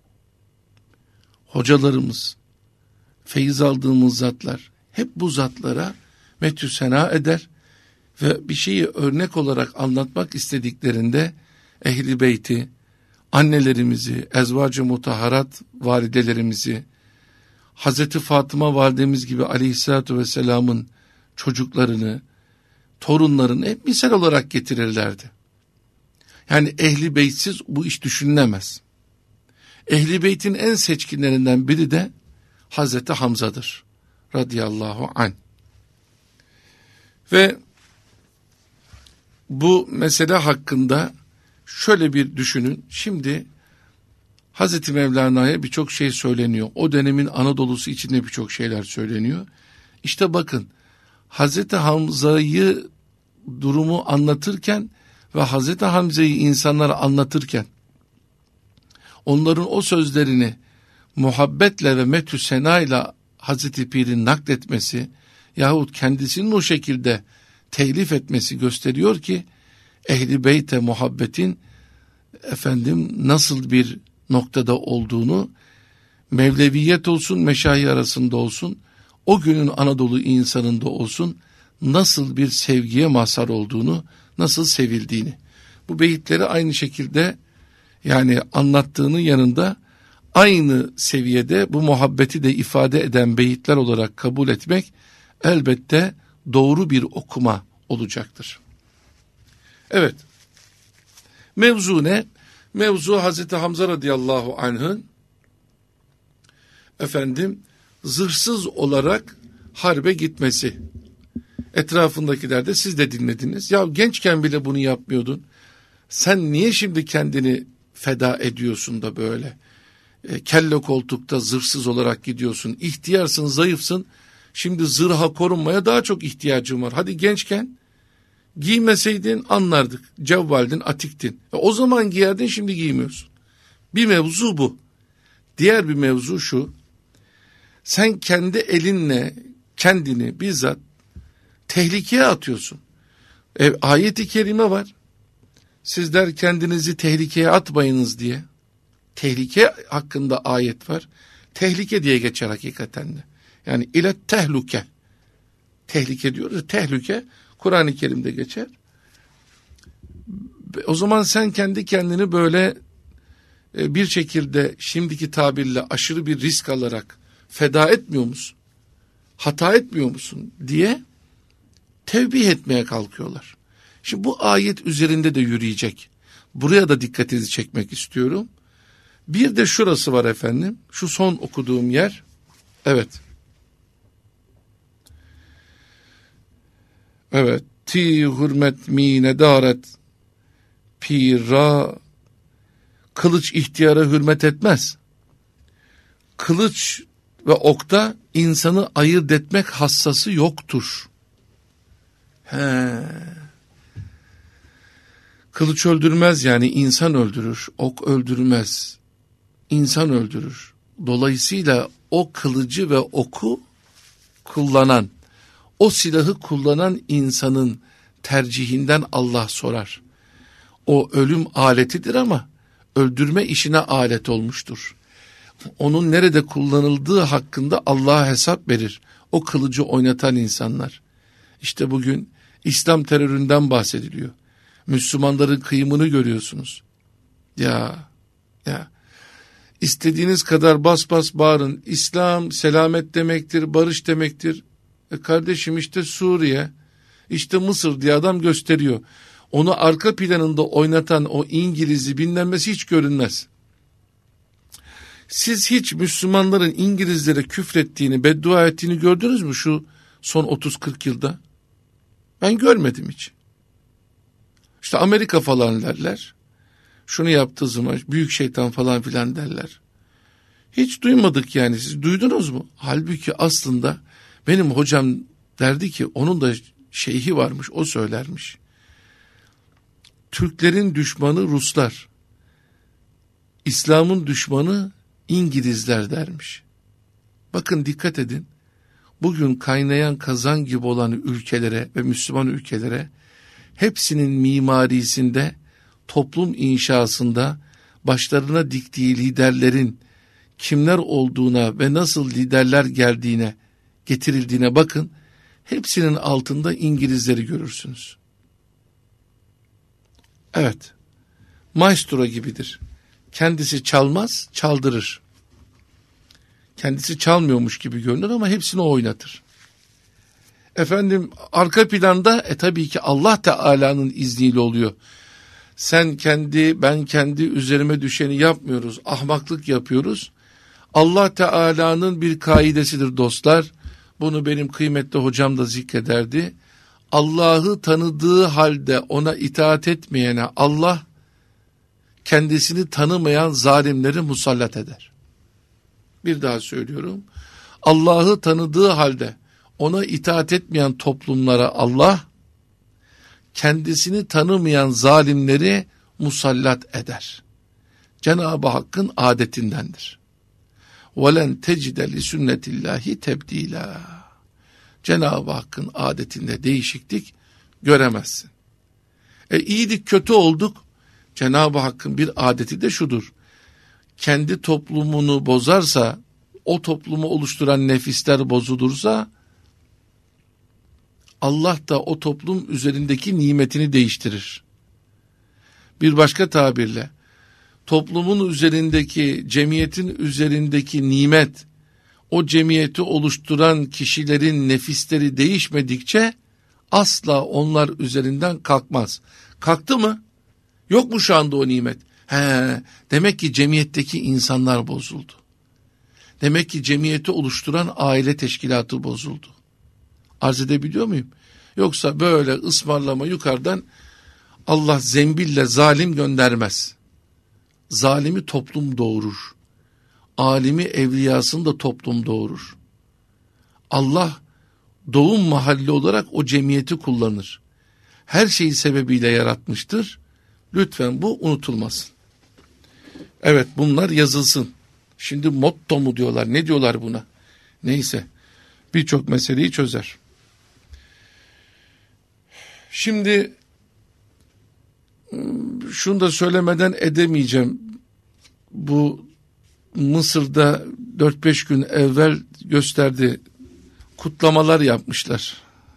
Hocalarımız, feyiz aldığımız zatlar hep bu zatlara metü sena eder ve bir şeyi örnek olarak anlatmak istediklerinde Ehl-i Beyt'i, annelerimizi, ezvacı mutahharat validelerimizi, Hazreti Fatıma validemiz gibi aleyhissalatü vesselamın çocuklarını, torunlarını hep misal olarak getirirlerdi. Yani Ehl-i Beytsiz bu iş düşünülemez. Ehl-i Beyt'in en seçkinlerinden biri de Hazreti Hamza'dır radıyallahu anh. Ve bu mesele hakkında şöyle bir düşünün. Şimdi Hazreti Mevlana'ya birçok şey söyleniyor. O dönemin Anadolu'su içinde birçok şeyler söyleniyor. İşte bakın, Hazreti Hamza'yı durumu anlatırken ve Hazreti Hamza'yı insanlara anlatırken onların o sözlerini muhabbetle ve metü senayla Hazreti Pir'in nakletmesi yahut kendisinin o şekilde telif etmesi gösteriyor ki Ehl-i Beyt'e muhabbetin efendim nasıl bir noktada olduğunu, Mevleviyet olsun, meşayi arasında olsun, o günün Anadolu insanında olsun, nasıl bir sevgiye mazhar olduğunu, nasıl sevildiğini. Bu beyitleri aynı şekilde yani anlattığının yanında aynı seviyede bu muhabbeti de ifade eden beyitler olarak kabul etmek elbette doğru bir okuma olacaktır. Evet. Mevzu ne? Mevzu Hazreti Hamza radıyallahu anh'ın efendim zırhsız olarak harbe gitmesi. Etrafındakiler de siz de dinlediniz. Ya gençken bile bunu yapmıyordun. Sen niye şimdi kendini feda ediyorsun da böyle? E, kelle koltukta zırhsız olarak gidiyorsun. İhtiyarsın, zayıfsın. Şimdi zırha korunmaya daha çok ihtiyacın var. Hadi gençken giymeseydin anlardık. Cevvaldin, atiktin. E, o zaman giyerdin, şimdi giymiyorsun. Bir mevzu bu. Diğer bir mevzu şu. Sen kendi elinle kendini bizzat tehlikeye atıyorsun. E, ayet-i kerime var. Sizler kendinizi tehlikeye atmayınız diye. Tehlike hakkında ayet var. Tehlike diye geçer hakikaten de. Yani ile tehluke. Tehlike diyoruz. Tehlike Kur'an-ı Kerim'de geçer. O zaman sen kendi kendini böyle bir şekilde şimdiki tabirle aşırı bir risk alarak feda etmiyor musun? Hata etmiyor musun diye tevbih etmeye kalkıyorlar. Şimdi bu ayet üzerinde de yürüyecek. Buraya da dikkatinizi çekmek istiyorum. Bir de şurası var efendim. Şu son okuduğum yer. Evet. Evet. Ti hürmet mine daret pira. Kılıç ihtiyara hürmet etmez. Kılıç ve okta insanı ayırt etmek hassası yoktur. He. Kılıç öldürmez, yani insan öldürür. Ok öldürmez. İnsan öldürür. Dolayısıyla o kılıcı ve oku kullanan, o silahı kullanan insanın tercihinden Allah sorar. O ölüm aletidir ama öldürme işine alet olmuştur. Onun nerede kullanıldığı hakkında Allah'a hesap verir o kılıcı oynatan insanlar. İşte bugün İslam teröründen bahsediliyor. Müslümanların kıyımını görüyorsunuz. Ya, ya. İstediğiniz kadar bas bas bağırın. İslam selamet demektir, barış demektir. E kardeşim işte Suriye, işte Mısır diye adam gösteriyor. Onu arka planında oynatan o İngiliz'i bilmemesi hiç görünmez. Siz hiç Müslümanların İngilizlere küfrettiğini, beddua ettiğini gördünüz mü şu son otuz kırk yılda? Ben görmedim hiç. İşte Amerika falan derler. Şunu yaptığı zaman büyük şeytan falan filan derler. Hiç duymadık yani, siz duydunuz mu? Halbuki aslında benim hocam Derdi ki onun da şeyhi varmış, o söylermiş. Türklerin düşmanı Ruslar, İslam'ın düşmanı İngilizler dermiş. Bakın dikkat edin. Bugün kaynayan kazan gibi olan ülkelere ve Müslüman ülkelere hepsinin mimarisinde, toplum inşasında başlarına diktiği liderlerin kimler olduğuna ve nasıl liderler geldiğine, getirildiğine bakın. Hepsinin altında İngilizleri görürsünüz. Evet, maestro gibidir. Kendisi çalmaz, çaldırır. Kendisi çalmıyormuş gibi görünür ama hepsini o oynatır. Efendim arka planda e tabii ki Allah Teala'nın izniyle oluyor. Sen kendi, ben kendi üzerime düşeni yapmıyoruz. Ahmaklık yapıyoruz. Allah Teala'nın bir kaidesidir dostlar. Bunu benim kıymetli hocam da zikrederdi. Allah'ı tanıdığı halde ona itaat etmeyene Allah kendisini tanımayan zalimleri musallat eder. Bir daha söylüyorum. Allah'ı tanıdığı halde ona itaat etmeyen toplumlara Allah kendisini tanımayan zalimleri musallat eder. Cenab-ı Hakk'ın adetindendir. وَلَنْ تَجِدَ لِسُنَّةِ اللّٰهِ تَبْد۪يلًا. Cenab-ı Hakk'ın adetinde değişiklik göremezsin. E iyiydik kötü olduk. Cenab-ı Hakk'ın bir adeti de şudur. Kendi toplumunu bozarsa, o toplumu oluşturan nefisler bozulursa, Allah da o toplum üzerindeki nimetini değiştirir. Bir başka tabirle, toplumun üzerindeki, cemiyetin üzerindeki nimet, o cemiyeti oluşturan kişilerin nefisleri değişmedikçe, asla onlar üzerinden kalkmaz. Kalktı mı? Yok mu şu anda o nimet? He, demek ki cemiyetteki insanlar bozuldu. Demek ki cemiyeti oluşturan aile teşkilatı bozuldu. Arz edebiliyor muyum? Yoksa böyle ısmarlama yukarıdan Allah zembille zalim göndermez. Zalimi toplum doğurur. Alimi evliyasını da toplum doğurur. Allah doğum mahalli olarak o cemiyeti kullanır. Her şeyi sebebiyle yaratmıştır. Lütfen bu unutulmasın. Evet, bunlar yazılsın. Şimdi motto mu diyorlar, ne diyorlar buna? Neyse, birçok meseleyi çözer. Şimdi şunu da söylemeden edemeyeceğim. Bu Mısır'da dört beş gün evvel gösterdi, kutlamalar yapmışlar.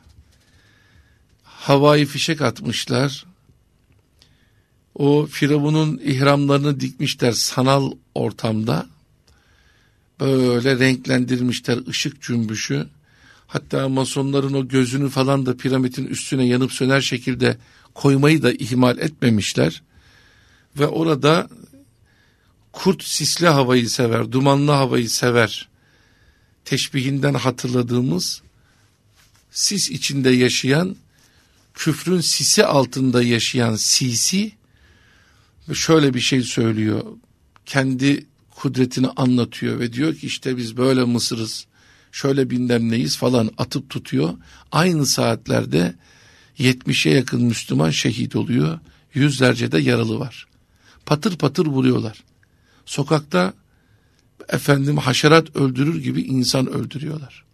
Havai fişek atmışlar. O Firavun'un ihramlarını dikmişler sanal ortamda. Böyle renklendirmişler, ışık cümbüşü. Hatta masonların o gözünü falan da piramidin üstüne yanıp söner şekilde koymayı da ihmal etmemişler. Ve orada kurt sisli havayı sever, dumanlı havayı sever teşbihinden hatırladığımız sis içinde yaşayan, küfrün sisi altında yaşayan Sisi şöyle bir şey söylüyor. Kendi kudretini anlatıyor ve diyor ki işte biz böyle Mısır'ız, şöyle bilmem neyiz falan atıp tutuyor. Aynı saatlerde yetmişe yakın Müslüman şehit oluyor. Yüzlerce de yaralı var. Patır patır vuruyorlar. Sokakta efendim haşerat öldürür gibi insan öldürüyorlar.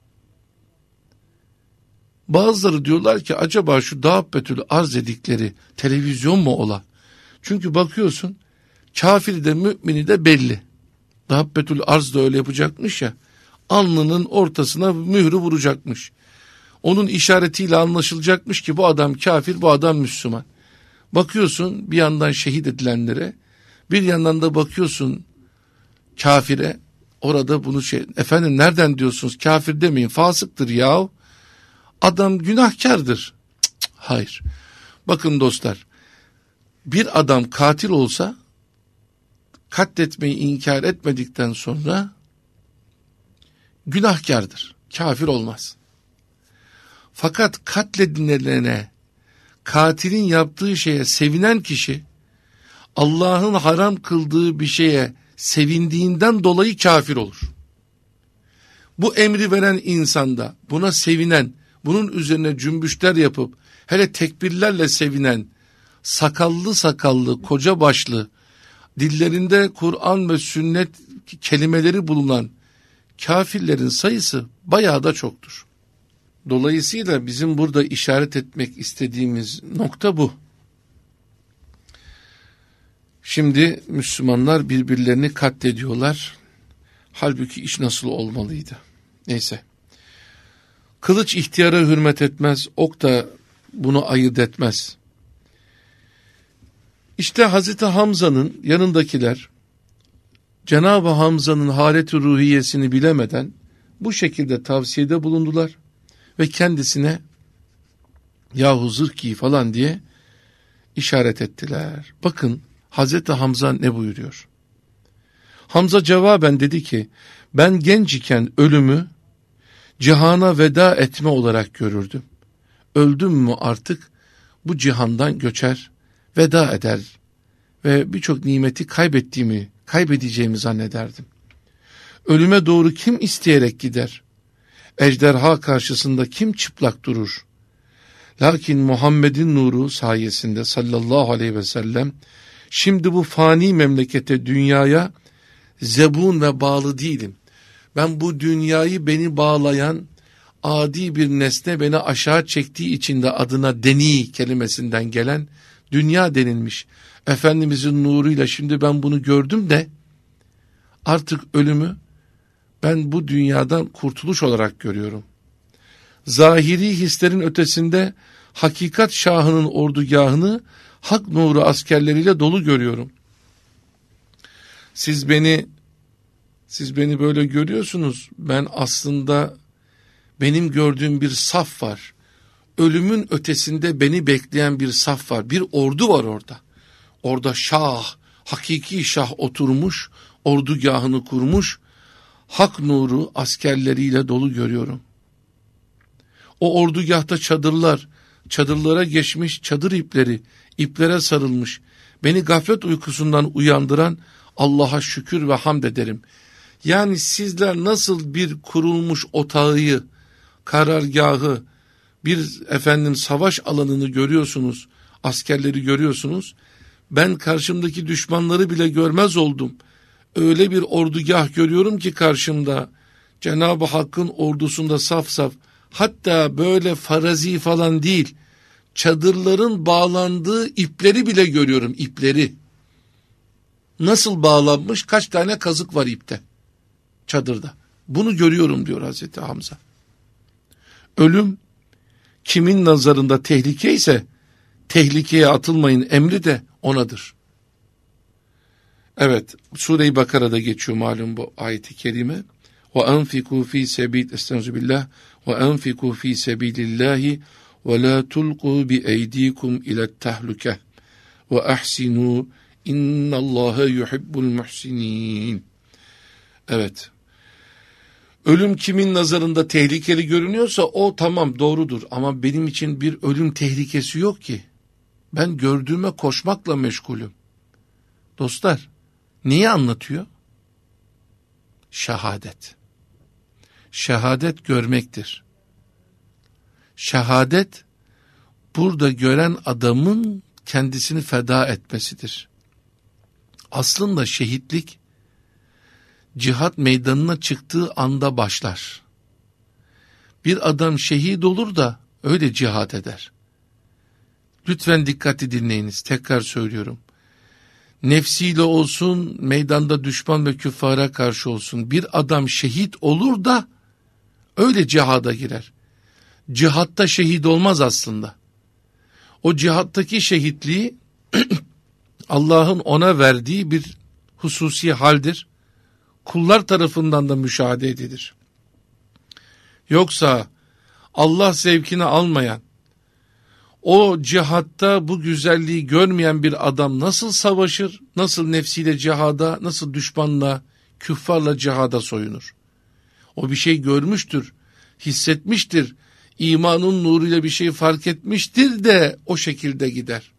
Bazıları diyorlar ki acaba şu Dâbbetül Arz dedikleri televizyon mu ola? Çünkü bakıyorsun kafiri de mümini de belli. Dâbbetül Arz da öyle yapacakmış ya. Alnının ortasına mührü vuracakmış. Onun işaretiyle anlaşılacakmış ki bu adam kafir, bu adam Müslüman. Bakıyorsun bir yandan şehit edilenlere, bir yandan da bakıyorsun kafire, orada bunu şey, efendim nereden diyorsunuz kafir demeyin, fasıktır yahu. Adam günahkardır. Cık cık, hayır. Bakın dostlar, bir adam katil olsa katletmeyi inkar etmedikten sonra günahkardır. Kafir olmaz. Fakat katledilene, katilin yaptığı şeye sevinen kişi Allah'ın haram kıldığı bir şeye sevindiğinden dolayı kafir olur. Bu emri veren insanda, buna sevinen, bunun üzerine cümbüşler yapıp, hele tekbirlerle sevinen, sakallı sakallı, koca başlı, dillerinde Kur'an ve sünnet kelimeleri bulunan kafirlerin sayısı bayağı da çoktur. Dolayısıyla bizim burada işaret etmek istediğimiz nokta bu. Şimdi Müslümanlar birbirlerini katlediyorlar. Halbuki iş nasıl olmalıydı? Neyse. Kılıç ihtiyara hürmet etmez, ok da bunu ayırt etmez. İşte Hazreti Hamza'nın yanındakiler, Cenab-ı Hamza'nın haleti ruhiyesini bilemeden bu şekilde tavsiyede bulundular ve kendisine yahu zırh giy falan diye işaret ettiler. Bakın Hazreti Hamza ne buyuruyor? Hamza cevaben dedi ki, ben genç iken ölümü cihana veda etme olarak görürdüm. Öldüm mü artık bu cihandan göçer, veda eder ve birçok nimeti kaybettiğimi, kaybedeceğimi zannederdim. Ölüme doğru kim isteyerek gider? Ejderha karşısında kim çıplak durur? Lakin Muhammed'in nuru sayesinde sallallahu aleyhi ve sellem, şimdi bu fani memlekete, dünyaya zebun ve bağlı değilim. Ben bu dünyayı beni bağlayan adi bir nesne beni aşağı çektiği için de adına deni kelimesinden gelen dünya denilmiş. Efendimizin nuruyla şimdi ben bunu gördüm de artık ölümü ben bu dünyadan kurtuluş olarak görüyorum. Zahiri hislerin ötesinde hakikat şahının ordugahını hak nuru askerleriyle dolu görüyorum. Siz beni siz beni böyle görüyorsunuz. Ben aslında benim gördüğüm bir saf var. Ölümün ötesinde beni bekleyen bir saf var. Bir ordu var orada. Orada şah, hakiki şah oturmuş, ordugahını kurmuş, hak nuru askerleriyle dolu görüyorum. O ordugahta çadırlar, çadırlara geçmiş çadır ipleri, iplere sarılmış, beni gaflet uykusundan uyandıran Allah'a şükür ve hamd ederim. Yani sizler nasıl bir kurulmuş otağı, karargahı, bir efendim savaş alanını görüyorsunuz, askerleri görüyorsunuz. Ben karşımdaki düşmanları bile görmez oldum. Öyle bir ordugah görüyorum ki karşımda, Cenab-ı Hakk'ın ordusunda saf saf, hatta böyle farazi falan değil, çadırların bağlandığı ipleri bile görüyorum, ipleri. Nasıl bağlanmış, kaç tane kazık var ipte, çadırda. Bunu görüyorum diyor Hazreti Hamza. Ölüm kimin nazarında tehlike ise tehlikeye atılmayın emri de onadır. Evet, Sure-i Bakara'da geçiyor malum bu ayet-i kerime. Ve enfiku fi sebil estağfirullah ve enfiku fi sebilillahi ve la tulqu bi eydikum ila tahluke ve ahsinu innallaha yuhibbul muhsinin. Evet. Ölüm kimin nazarında tehlikeli görünüyorsa o tamam doğrudur ama benim için bir ölüm tehlikesi yok ki. Ben gördüğüme koşmakla meşgulüm. Dostlar, neyi anlatıyor? Şehadet. Şehadet görmektir. Şehadet burada gören adamın kendisini feda etmesidir. Aslında şehitlik cihat meydanına çıktığı anda başlar. Bir adam şehit olur da öyle cihat eder. Lütfen dikkatli dinleyiniz, tekrar söylüyorum. Nefsiyle olsun, meydanda düşman ve küffara karşı olsun, bir adam şehit olur da öyle cihada girer. Cihatta şehit olmaz aslında. O cihattaki şehitliği Allah'ın ona verdiği bir hususi haldir. Kullar tarafından da müşahede edilir. Yoksa Allah zevkini almayan, o cihatta bu güzelliği görmeyen bir adam nasıl savaşır, nasıl nefsiyle cihada, nasıl düşmanla, küffarla cihada soyunur? O bir şey görmüştür, hissetmiştir, imanın nuruyla bir şey fark etmiştir de o şekilde gider.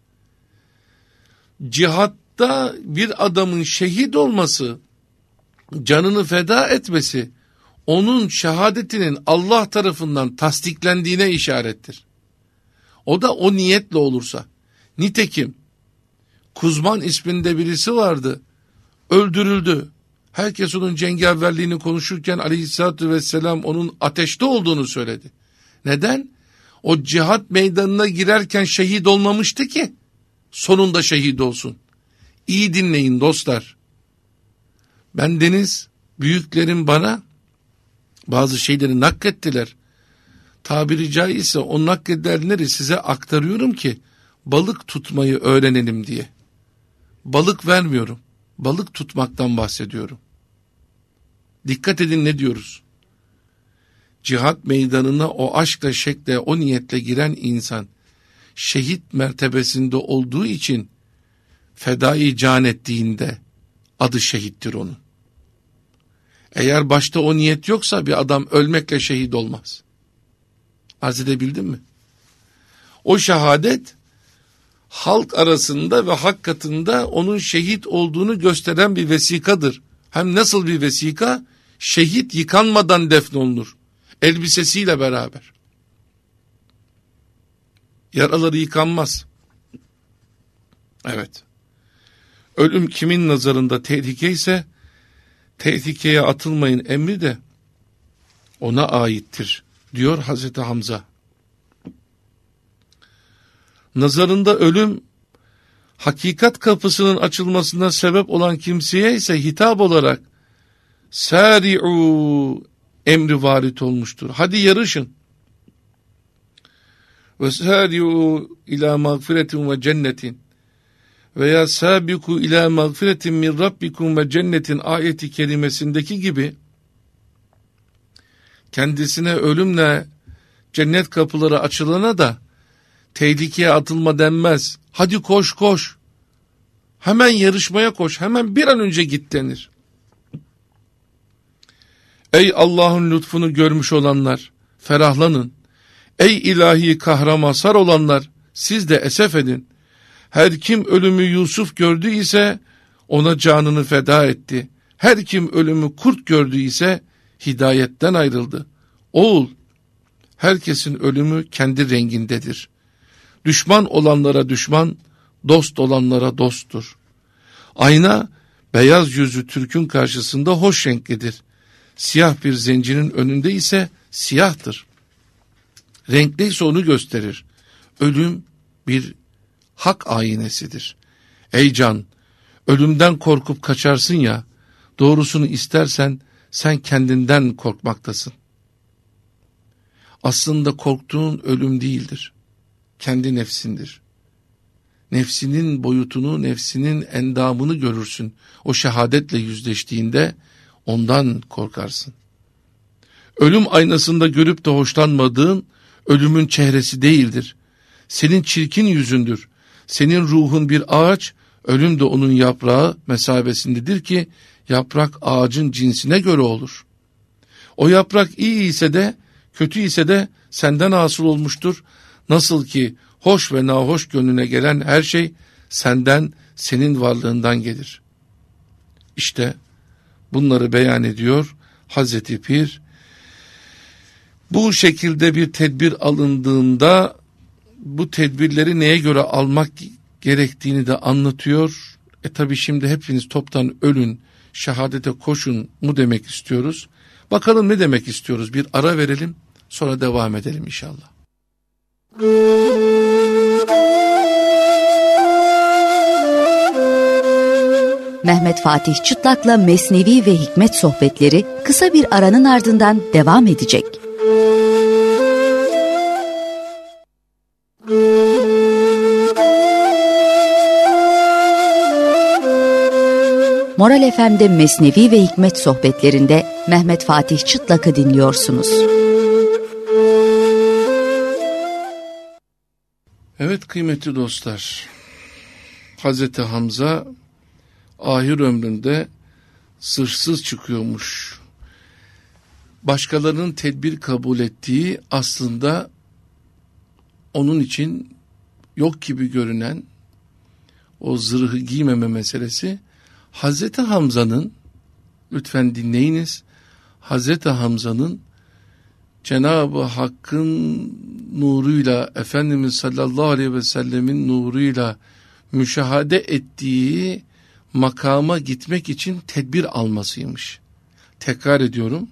Cihatta bir adamın şehit olması, canını feda etmesi, onun şehadetinin Allah tarafından tasdiklendiğine işarettir. O da o niyetle olursa. Nitekim Kuzman isminde birisi vardı, öldürüldü. Herkes onun cengaverliğini konuşurken aleyhissalatü vesselam onun ateşte olduğunu söyledi. Neden? O cihat meydanına girerken şehit olmamıştı ki sonunda şehit olsun. İyi dinleyin dostlar. Bendeniz büyüklerim bana bazı şeyleri naklettiler. Tabiri caizse o nakledenleri size aktarıyorum ki balık tutmayı öğrenelim diye. Balık vermiyorum. Balık tutmaktan bahsediyorum. Dikkat edin ne diyoruz? Cihat meydanına o aşkla, şekle, o niyetle giren insan şehit mertebesinde olduğu için fedai can ettiğinde adı şehittir onun. Eğer başta o niyet yoksa bir adam ölmekle şehit olmaz. Arz edebildim mi? O şehadet halk arasında ve hak katında onun şehit olduğunu gösteren bir vesikadır. Hem nasıl bir vesika? Şehit yıkanmadan defnolunur. Elbisesiyle beraber. Yaraları yıkanmaz. Evet. Ölüm kimin nazarında tehlike ise tehlikeye atılmayın emri de ona aittir diyor Hazreti Hamza. Nazarında ölüm hakikat kapısının açılmasına sebep olan kimseye ise hitap olarak sari'u emri varit olmuştur. Hadi yarışın. Ve sari'u ila mağfiretin ve cennetin veya sabiku ila mağfiretin min rabbikum ve cennetin ayeti kerimesindeki gibi kendisine ölümle cennet kapıları açılana da tehlikeye atılma denmez. Hadi koş koş. Hemen yarışmaya koş. Hemen bir an önce git denir. Ey Allah'ın lütfunu görmüş olanlar, ferahlanın. Ey ilahi kahra mazhar olanlar, siz de esef edin. Her kim ölümü Yusuf gördü ise ona canını feda etti. Her kim ölümü kurt gördü ise hidayetten ayrıldı. Oğul, herkesin ölümü kendi rengindedir. Düşman olanlara düşman, dost olanlara dosttur. Ayna, beyaz yüzlü Türk'ün karşısında hoş renklidir. Siyah bir zencinin önünde ise siyahtır. Renkliyse onu gösterir. Ölüm bir hak aynesidir. Ey can, ölümden korkup kaçarsın ya, doğrusunu istersen sen kendinden korkmaktasın. Aslında korktuğun ölüm değildir. Kendi nefsindir. Nefsinin boyutunu, nefsinin endamını görürsün. O şehadetle yüzleştiğinde ondan korkarsın. Ölüm aynasında görüp de hoşlanmadığın ölümün çehresi değildir. Senin çirkin yüzündür. Senin ruhun bir ağaç, ölüm de onun yaprağı mesabesindedir ki yaprak ağacın cinsine göre olur. O yaprak iyi ise de kötü ise de senden hasıl olmuştur. Nasıl ki hoş ve nahoş gönlüne gelen her şey senden, senin varlığından gelir. İşte bunları beyan ediyor Hazreti Pir. Bu şekilde bir tedbir alındığında bu tedbirleri neye göre almak gerektiğini de anlatıyor. E tabi şimdi hepiniz toptan ölün, şehadete koşun mu demek istiyoruz. Bakalım ne demek istiyoruz? Bir ara verelim, sonra devam edelim inşallah. Mehmet Fatih Çıtlak'la Mesnevi ve Hikmet sohbetleri kısa bir aranın ardından devam edecek. Moral F M'de Mesnevi ve Hikmet sohbetlerinde Mehmet Fatih Çıtlak'ı dinliyorsunuz. Evet kıymetli dostlar, Hazreti Hamza ahir ömründe sırtsız çıkıyormuş. Başkalarının tedbir kabul ettiği aslında onun için yok gibi görünen o zırhı giymeme meselesi Hazreti Hamza'nın, lütfen dinleyiniz, Hazreti Hamza'nın Cenab-ı Hakk'ın nuruyla, Efendimiz sallallahu aleyhi ve sellemin nuruyla müşahede ettiği makama gitmek için tedbir almasıymış. Tekrar ediyorum.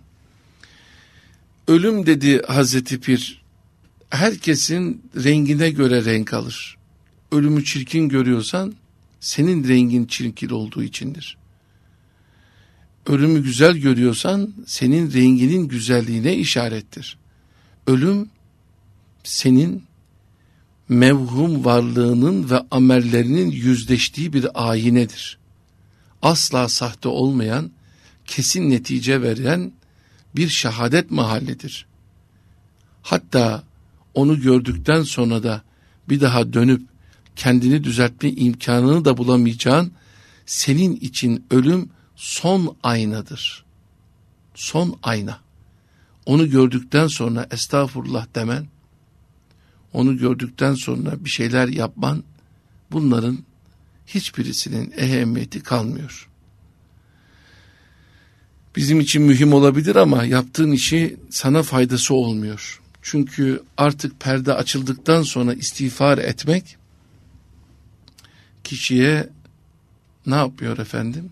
Ölüm dedi Hazreti Pir, herkesin rengine göre renk alır. Ölümü çirkin görüyorsan senin rengin çirkin olduğu içindir. Ölümü güzel görüyorsan senin renginin güzelliğine işarettir. Ölüm senin mevhum varlığının ve amellerinin yüzleştiği bir ayinedir. Asla sahte olmayan, kesin netice veren bir şehadet mahallidir. Hatta onu gördükten sonra da bir daha dönüp kendini düzeltme imkanını da bulamayacağın, senin için ölüm son aynadır. Son ayna. Onu gördükten sonra estağfurullah demen, onu gördükten sonra bir şeyler yapman, bunların hiçbirisinin ehemmiyeti kalmıyor. Bizim için mühim olabilir ama yaptığın işi sana faydası olmuyor. Çünkü artık perde açıldıktan sonra istiğfar etmek kişiye ne yapıyor efendim?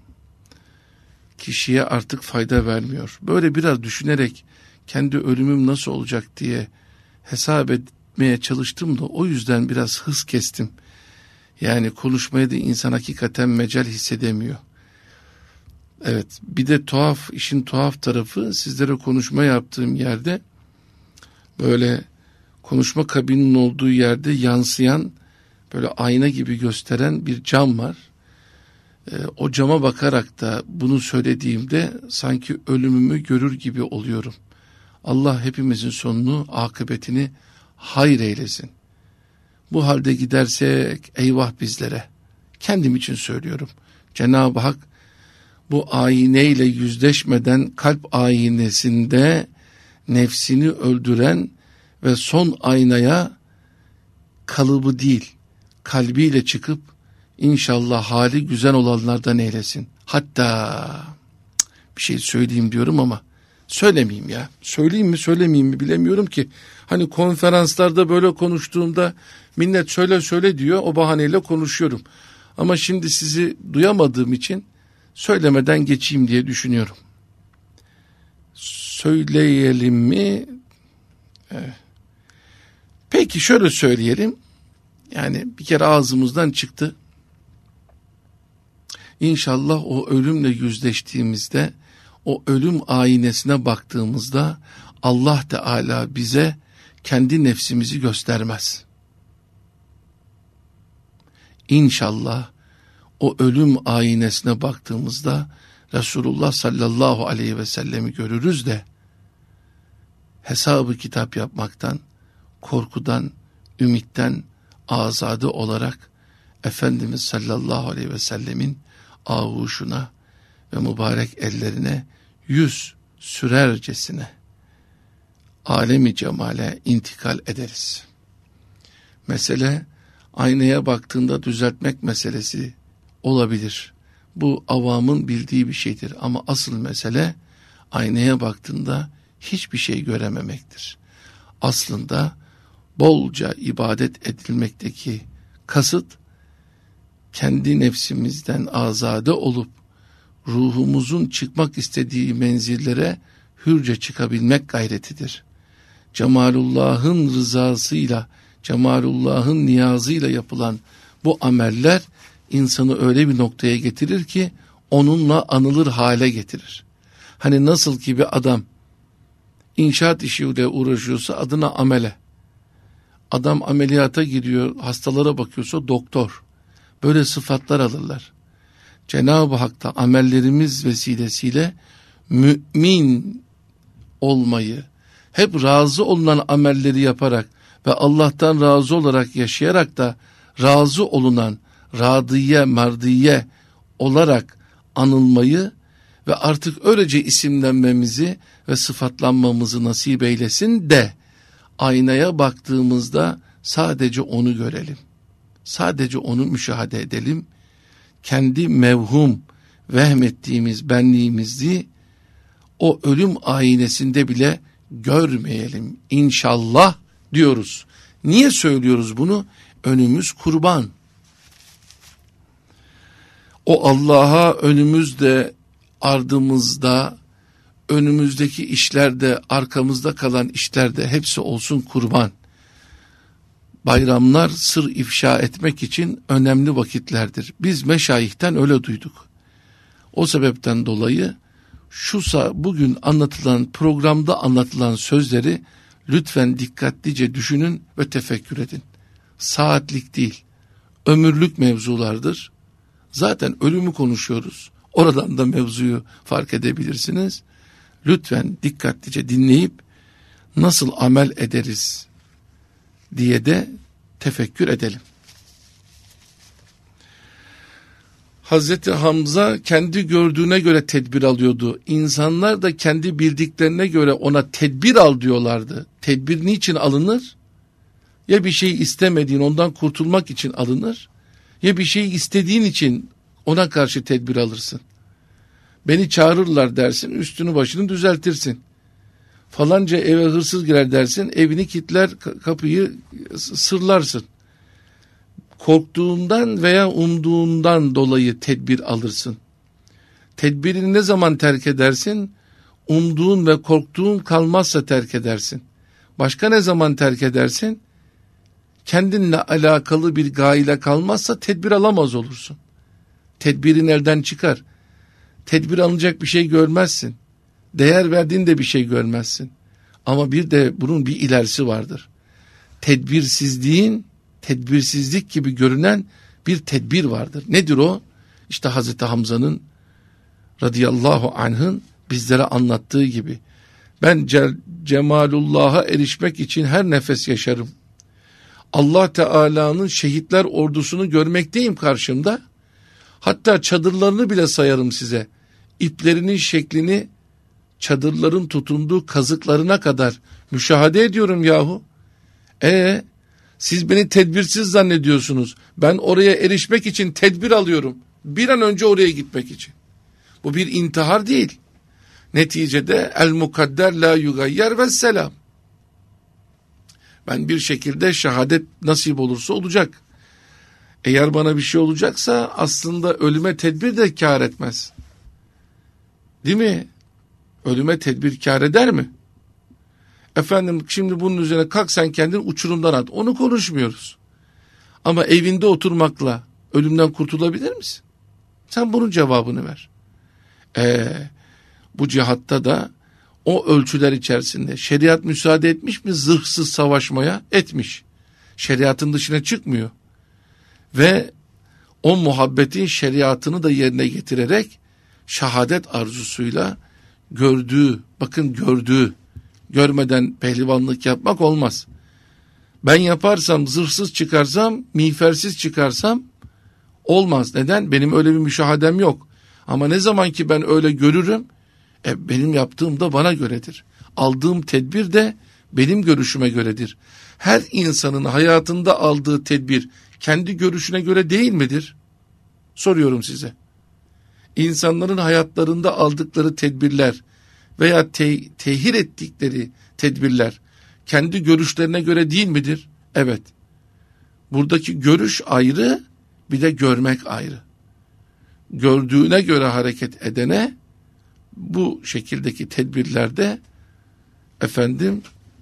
Kişiye artık fayda vermiyor. Böyle biraz düşünerek kendi ölümüm nasıl olacak diye hesap etmeye çalıştım da o yüzden biraz hız kestim. Yani konuşmaya da insan hakikaten mecal hissedemiyor. Evet, bir de tuhaf, işin tuhaf tarafı, sizlere konuşma yaptığım yerde böyle konuşma kabininin olduğu yerde yansıyan, böyle ayna gibi gösteren bir cam var. Ee, o cama bakarak da bunu söylediğimde sanki ölümümü görür gibi oluyorum. Allah hepimizin sonunu, akıbetini hayır eylesin. Bu halde gidersek eyvah bizlere. Kendim için söylüyorum. Cenab-ı Hak bu ayineyle yüzleşmeden kalp ayinesinde nefsini öldüren ve son aynaya kalıbı değil, kalbiyle çıkıp İnşallah hali güzel olanlardan eylesin. Hatta bir şey söyleyeyim diyorum ama söylemeyeyim ya. Söyleyeyim mi söylemeyeyim mi bilemiyorum ki. Hani konferanslarda böyle konuştuğumda millet söyle söyle diyor, o bahaneyle konuşuyorum. Ama şimdi sizi duyamadığım için söylemeden geçeyim diye düşünüyorum. Söyleyelim mi? Evet. Peki şöyle söyleyelim. Yani bir kere ağzımızdan çıktı. İnşallah o ölümle yüzleştiğimizde, o ölüm aynesine baktığımızda Allah Teala bize kendi nefsimizi göstermez. İnşallah o ölüm aynesine baktığımızda Resulullah sallallahu aleyhi ve sellemi görürüz de hesabı kitap yapmaktan, korkudan, ümitten azade olarak Efendimiz sallallahu aleyhi ve sellemin avuşuna ve mübarek ellerine yüz sürercesine alemi cemale intikal ederiz. Mesele aynaya baktığında düzeltmek meselesi olabilir. Bu avamın bildiği bir şeydir ama asıl mesele aynaya baktığında hiçbir şey görememektir. Aslında bolca ibadet edilmekteki kasıt kendi nefsimizden azade olup ruhumuzun çıkmak istediği menzillere hürce çıkabilmek gayretidir. Cemalullah'ın rızasıyla, Cemalullah'ın niyazıyla yapılan bu ameller insanı öyle bir noktaya getirir ki onunla anılır hale getirir. Hani nasıl ki bir adam inşaat işiyle uğraşıyorsa adına amele, adam ameliyata giriyor, hastalara bakıyorsa doktor, böyle sıfatlar alırlar. Cenab-ı Hak da amellerimiz vesilesiyle mümin olmayı, hep razı olunan amelleri yaparak ve Allah'tan razı olarak yaşayarak da razı olunan, radiye, mardiye olarak anılmayı ve artık öylece isimlenmemizi ve sıfatlanmamızı nasip eylesin de aynaya baktığımızda sadece onu görelim. Sadece onu müşahede edelim. Kendi mevhum, vehmettiğimiz benliğimizi o ölüm aynesinde bile görmeyelim inşallah diyoruz. Niye söylüyoruz bunu? Önümüz kurban. O Allah'a önümüzde, ardımızda, önümüzdeki işlerde, arkamızda kalan işlerde hepsi olsun kurban. Bayramlar sır ifşa etmek için önemli vakitlerdir. Biz meşayihten öyle duyduk. O sebepten dolayı şusa bugün anlatılan, programda anlatılan sözleri lütfen dikkatlice düşünün ve tefekkür edin. Saatlik değil, ömürlük mevzulardır. Zaten ölümü konuşuyoruz. Oradan da mevzuyu fark edebilirsiniz. Lütfen dikkatlice dinleyip nasıl amel ederiz diye de tefekkür edelim. Hazreti Hamza kendi gördüğüne göre tedbir alıyordu. İnsanlar da kendi bildiklerine göre ona tedbir al diyorlardı. Tedbir niçin alınır? Ya bir şey istemediğin, ondan kurtulmak için alınır, ya bir şey istediğin için ona karşı tedbir alırsın. Beni çağırırlar dersin, üstünü başını düzeltirsin. Falanca eve hırsız girer dersin, evini kilitler, kapıyı sırlarsın. Korktuğundan veya umduğundan dolayı tedbir alırsın. Tedbirini ne zaman terk edersin? Umduğun ve korktuğun kalmazsa terk edersin. Başka ne zaman terk edersin? Kendinle alakalı bir gayle kalmazsa tedbir alamaz olursun. Tedbirin elden çıkar. Tedbir alınacak bir şey görmezsin. Değer verdiğinde bir şey görmezsin. Ama bir de bunun bir ilerisi vardır. Tedbirsizliğin, tedbirsizlik gibi görünen bir tedbir vardır. Nedir o? İşte Hazreti Hamza'nın radıyallahu anh'ın bizlere anlattığı gibi. Ben ce- cemalullah'a erişmek için her nefes yaşarım. Allah Teala'nın şehitler ordusunu görmekteyim karşımda. Hatta çadırlarını bile sayarım size. İplerinin şeklini çadırların tutunduğu kazıklarına kadar müşahede ediyorum yahu. E siz beni tedbirsiz zannediyorsunuz. Ben oraya erişmek için tedbir alıyorum. Bir an önce oraya gitmek için. Bu bir intihar değil. Neticede el mukadder la yugayyer ve selam. Ben bir şekilde şehadet nasip olursa olacak. Eğer bana bir şey olacaksa aslında ölüme tedbir de kâr etmez. Değil mi? Ölüme tedbir kâr eder mi? Efendim şimdi bunun üzerine kalk sen kendini uçurumdan at. Onu konuşmuyoruz. Ama evinde oturmakla ölümden kurtulabilir misin? Sen bunun cevabını ver. Eee bu cihatta da o ölçüler içerisinde şeriat müsaade etmiş mi zırhsız savaşmaya? Etmiş. Şeriatın dışına çıkmıyor. Ve o muhabbetin şeriatını da yerine getirerek şehadet arzusuyla gördüğü, bakın gördüğü, görmeden pehlivanlık yapmak olmaz. Ben yaparsam, zırhsız çıkarsam, miğfersiz çıkarsam olmaz. Neden? Benim öyle bir müşahadem yok. Ama ne zaman ki ben öyle görürüm, e, benim yaptığım da bana göredir. Aldığım tedbir de benim görüşüme göredir. Her insanın hayatında aldığı tedbir kendi görüşüne göre değil midir? Soruyorum size. İnsanların hayatlarında aldıkları tedbirler veya te- tehir ettikleri tedbirler kendi görüşlerine göre değil midir? Evet. Buradaki görüş ayrı, bir de görmek ayrı. Gördüğüne göre hareket edene bu şekildeki tedbirlerde efendim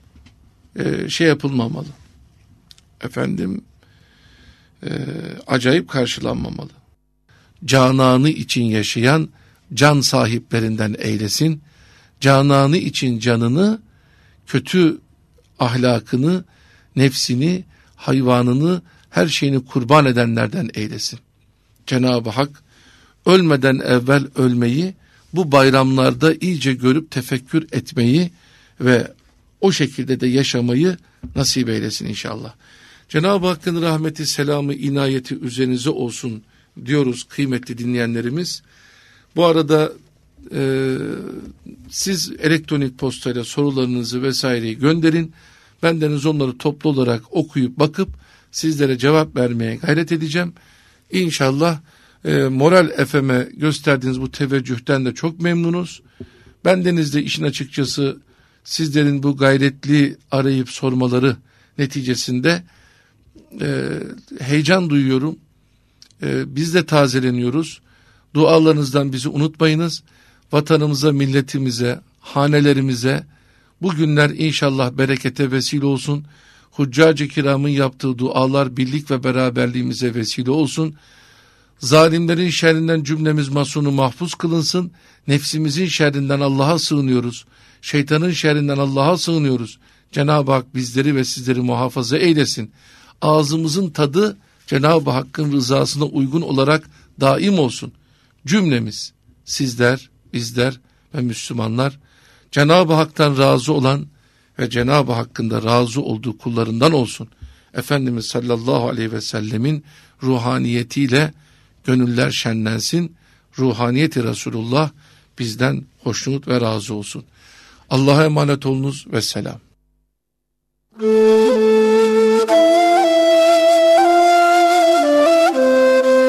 e, şey yapılmamalı. Efendim e, acayip karşılanmamalı. Cananı için yaşayan can sahiplerinden eylesin. Cananı için canını, kötü ahlakını, nefsini, hayvanını, her şeyini kurban edenlerden eylesin. Cenab-ı Hak ölmeden evvel ölmeyi, bu bayramlarda iyice görüp tefekkür etmeyi ve o şekilde de yaşamayı nasip eylesin inşallah. Cenab-ı Hakk'ın rahmeti, selamı, inayeti üzerinize olsun diyoruz kıymetli dinleyenlerimiz. Bu arada e, siz elektronik postayla sorularınızı vesaireyi gönderin. Bendeniz onları toplu olarak okuyup bakıp sizlere cevap vermeye gayret edeceğim. İnşallah e, Moral F M'e gösterdiğiniz bu teveccühten de çok memnunuz. Bendeniz de işin açıkçası sizlerin bu gayretli arayıp sormaları neticesinde e, heyecan duyuyorum. E, biz de tazeleniyoruz. Dualarınızdan bizi unutmayınız. Vatanımıza, milletimize, hanelerimize bu günler inşallah berekete vesile olsun. Huccac-ı kiramın yaptığı dualar birlik ve beraberliğimize vesile olsun. Zalimlerin şerrinden cümlemiz masunu mahfuz kılınsın. Nefsimizin şerrinden Allah'a sığınıyoruz. Şeytanın şerrinden Allah'a sığınıyoruz. Cenab-ı Hak bizleri ve sizleri muhafaza eylesin. Ağzımızın tadı Cenab-ı Hakk'ın rızasına uygun olarak daim olsun. Cümlemiz, sizler, bizler ve Müslümanlar Cenab-ı Hak'tan razı olan ve Cenab-ı Hakk'ın da razı olduğu kullarından olsun. Efendimiz sallallahu aleyhi ve sellemin ruhaniyetiyle gönüller şenlensin. Ruhaniyeti Resulullah bizden hoşnut ve razı olsun. Allah'a emanet olunuz ve selam.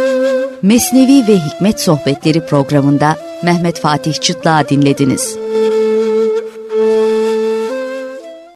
Mesnevi ve Hikmet Sohbetleri programında Mehmet Fatih Çıtlak'ı dinlediniz.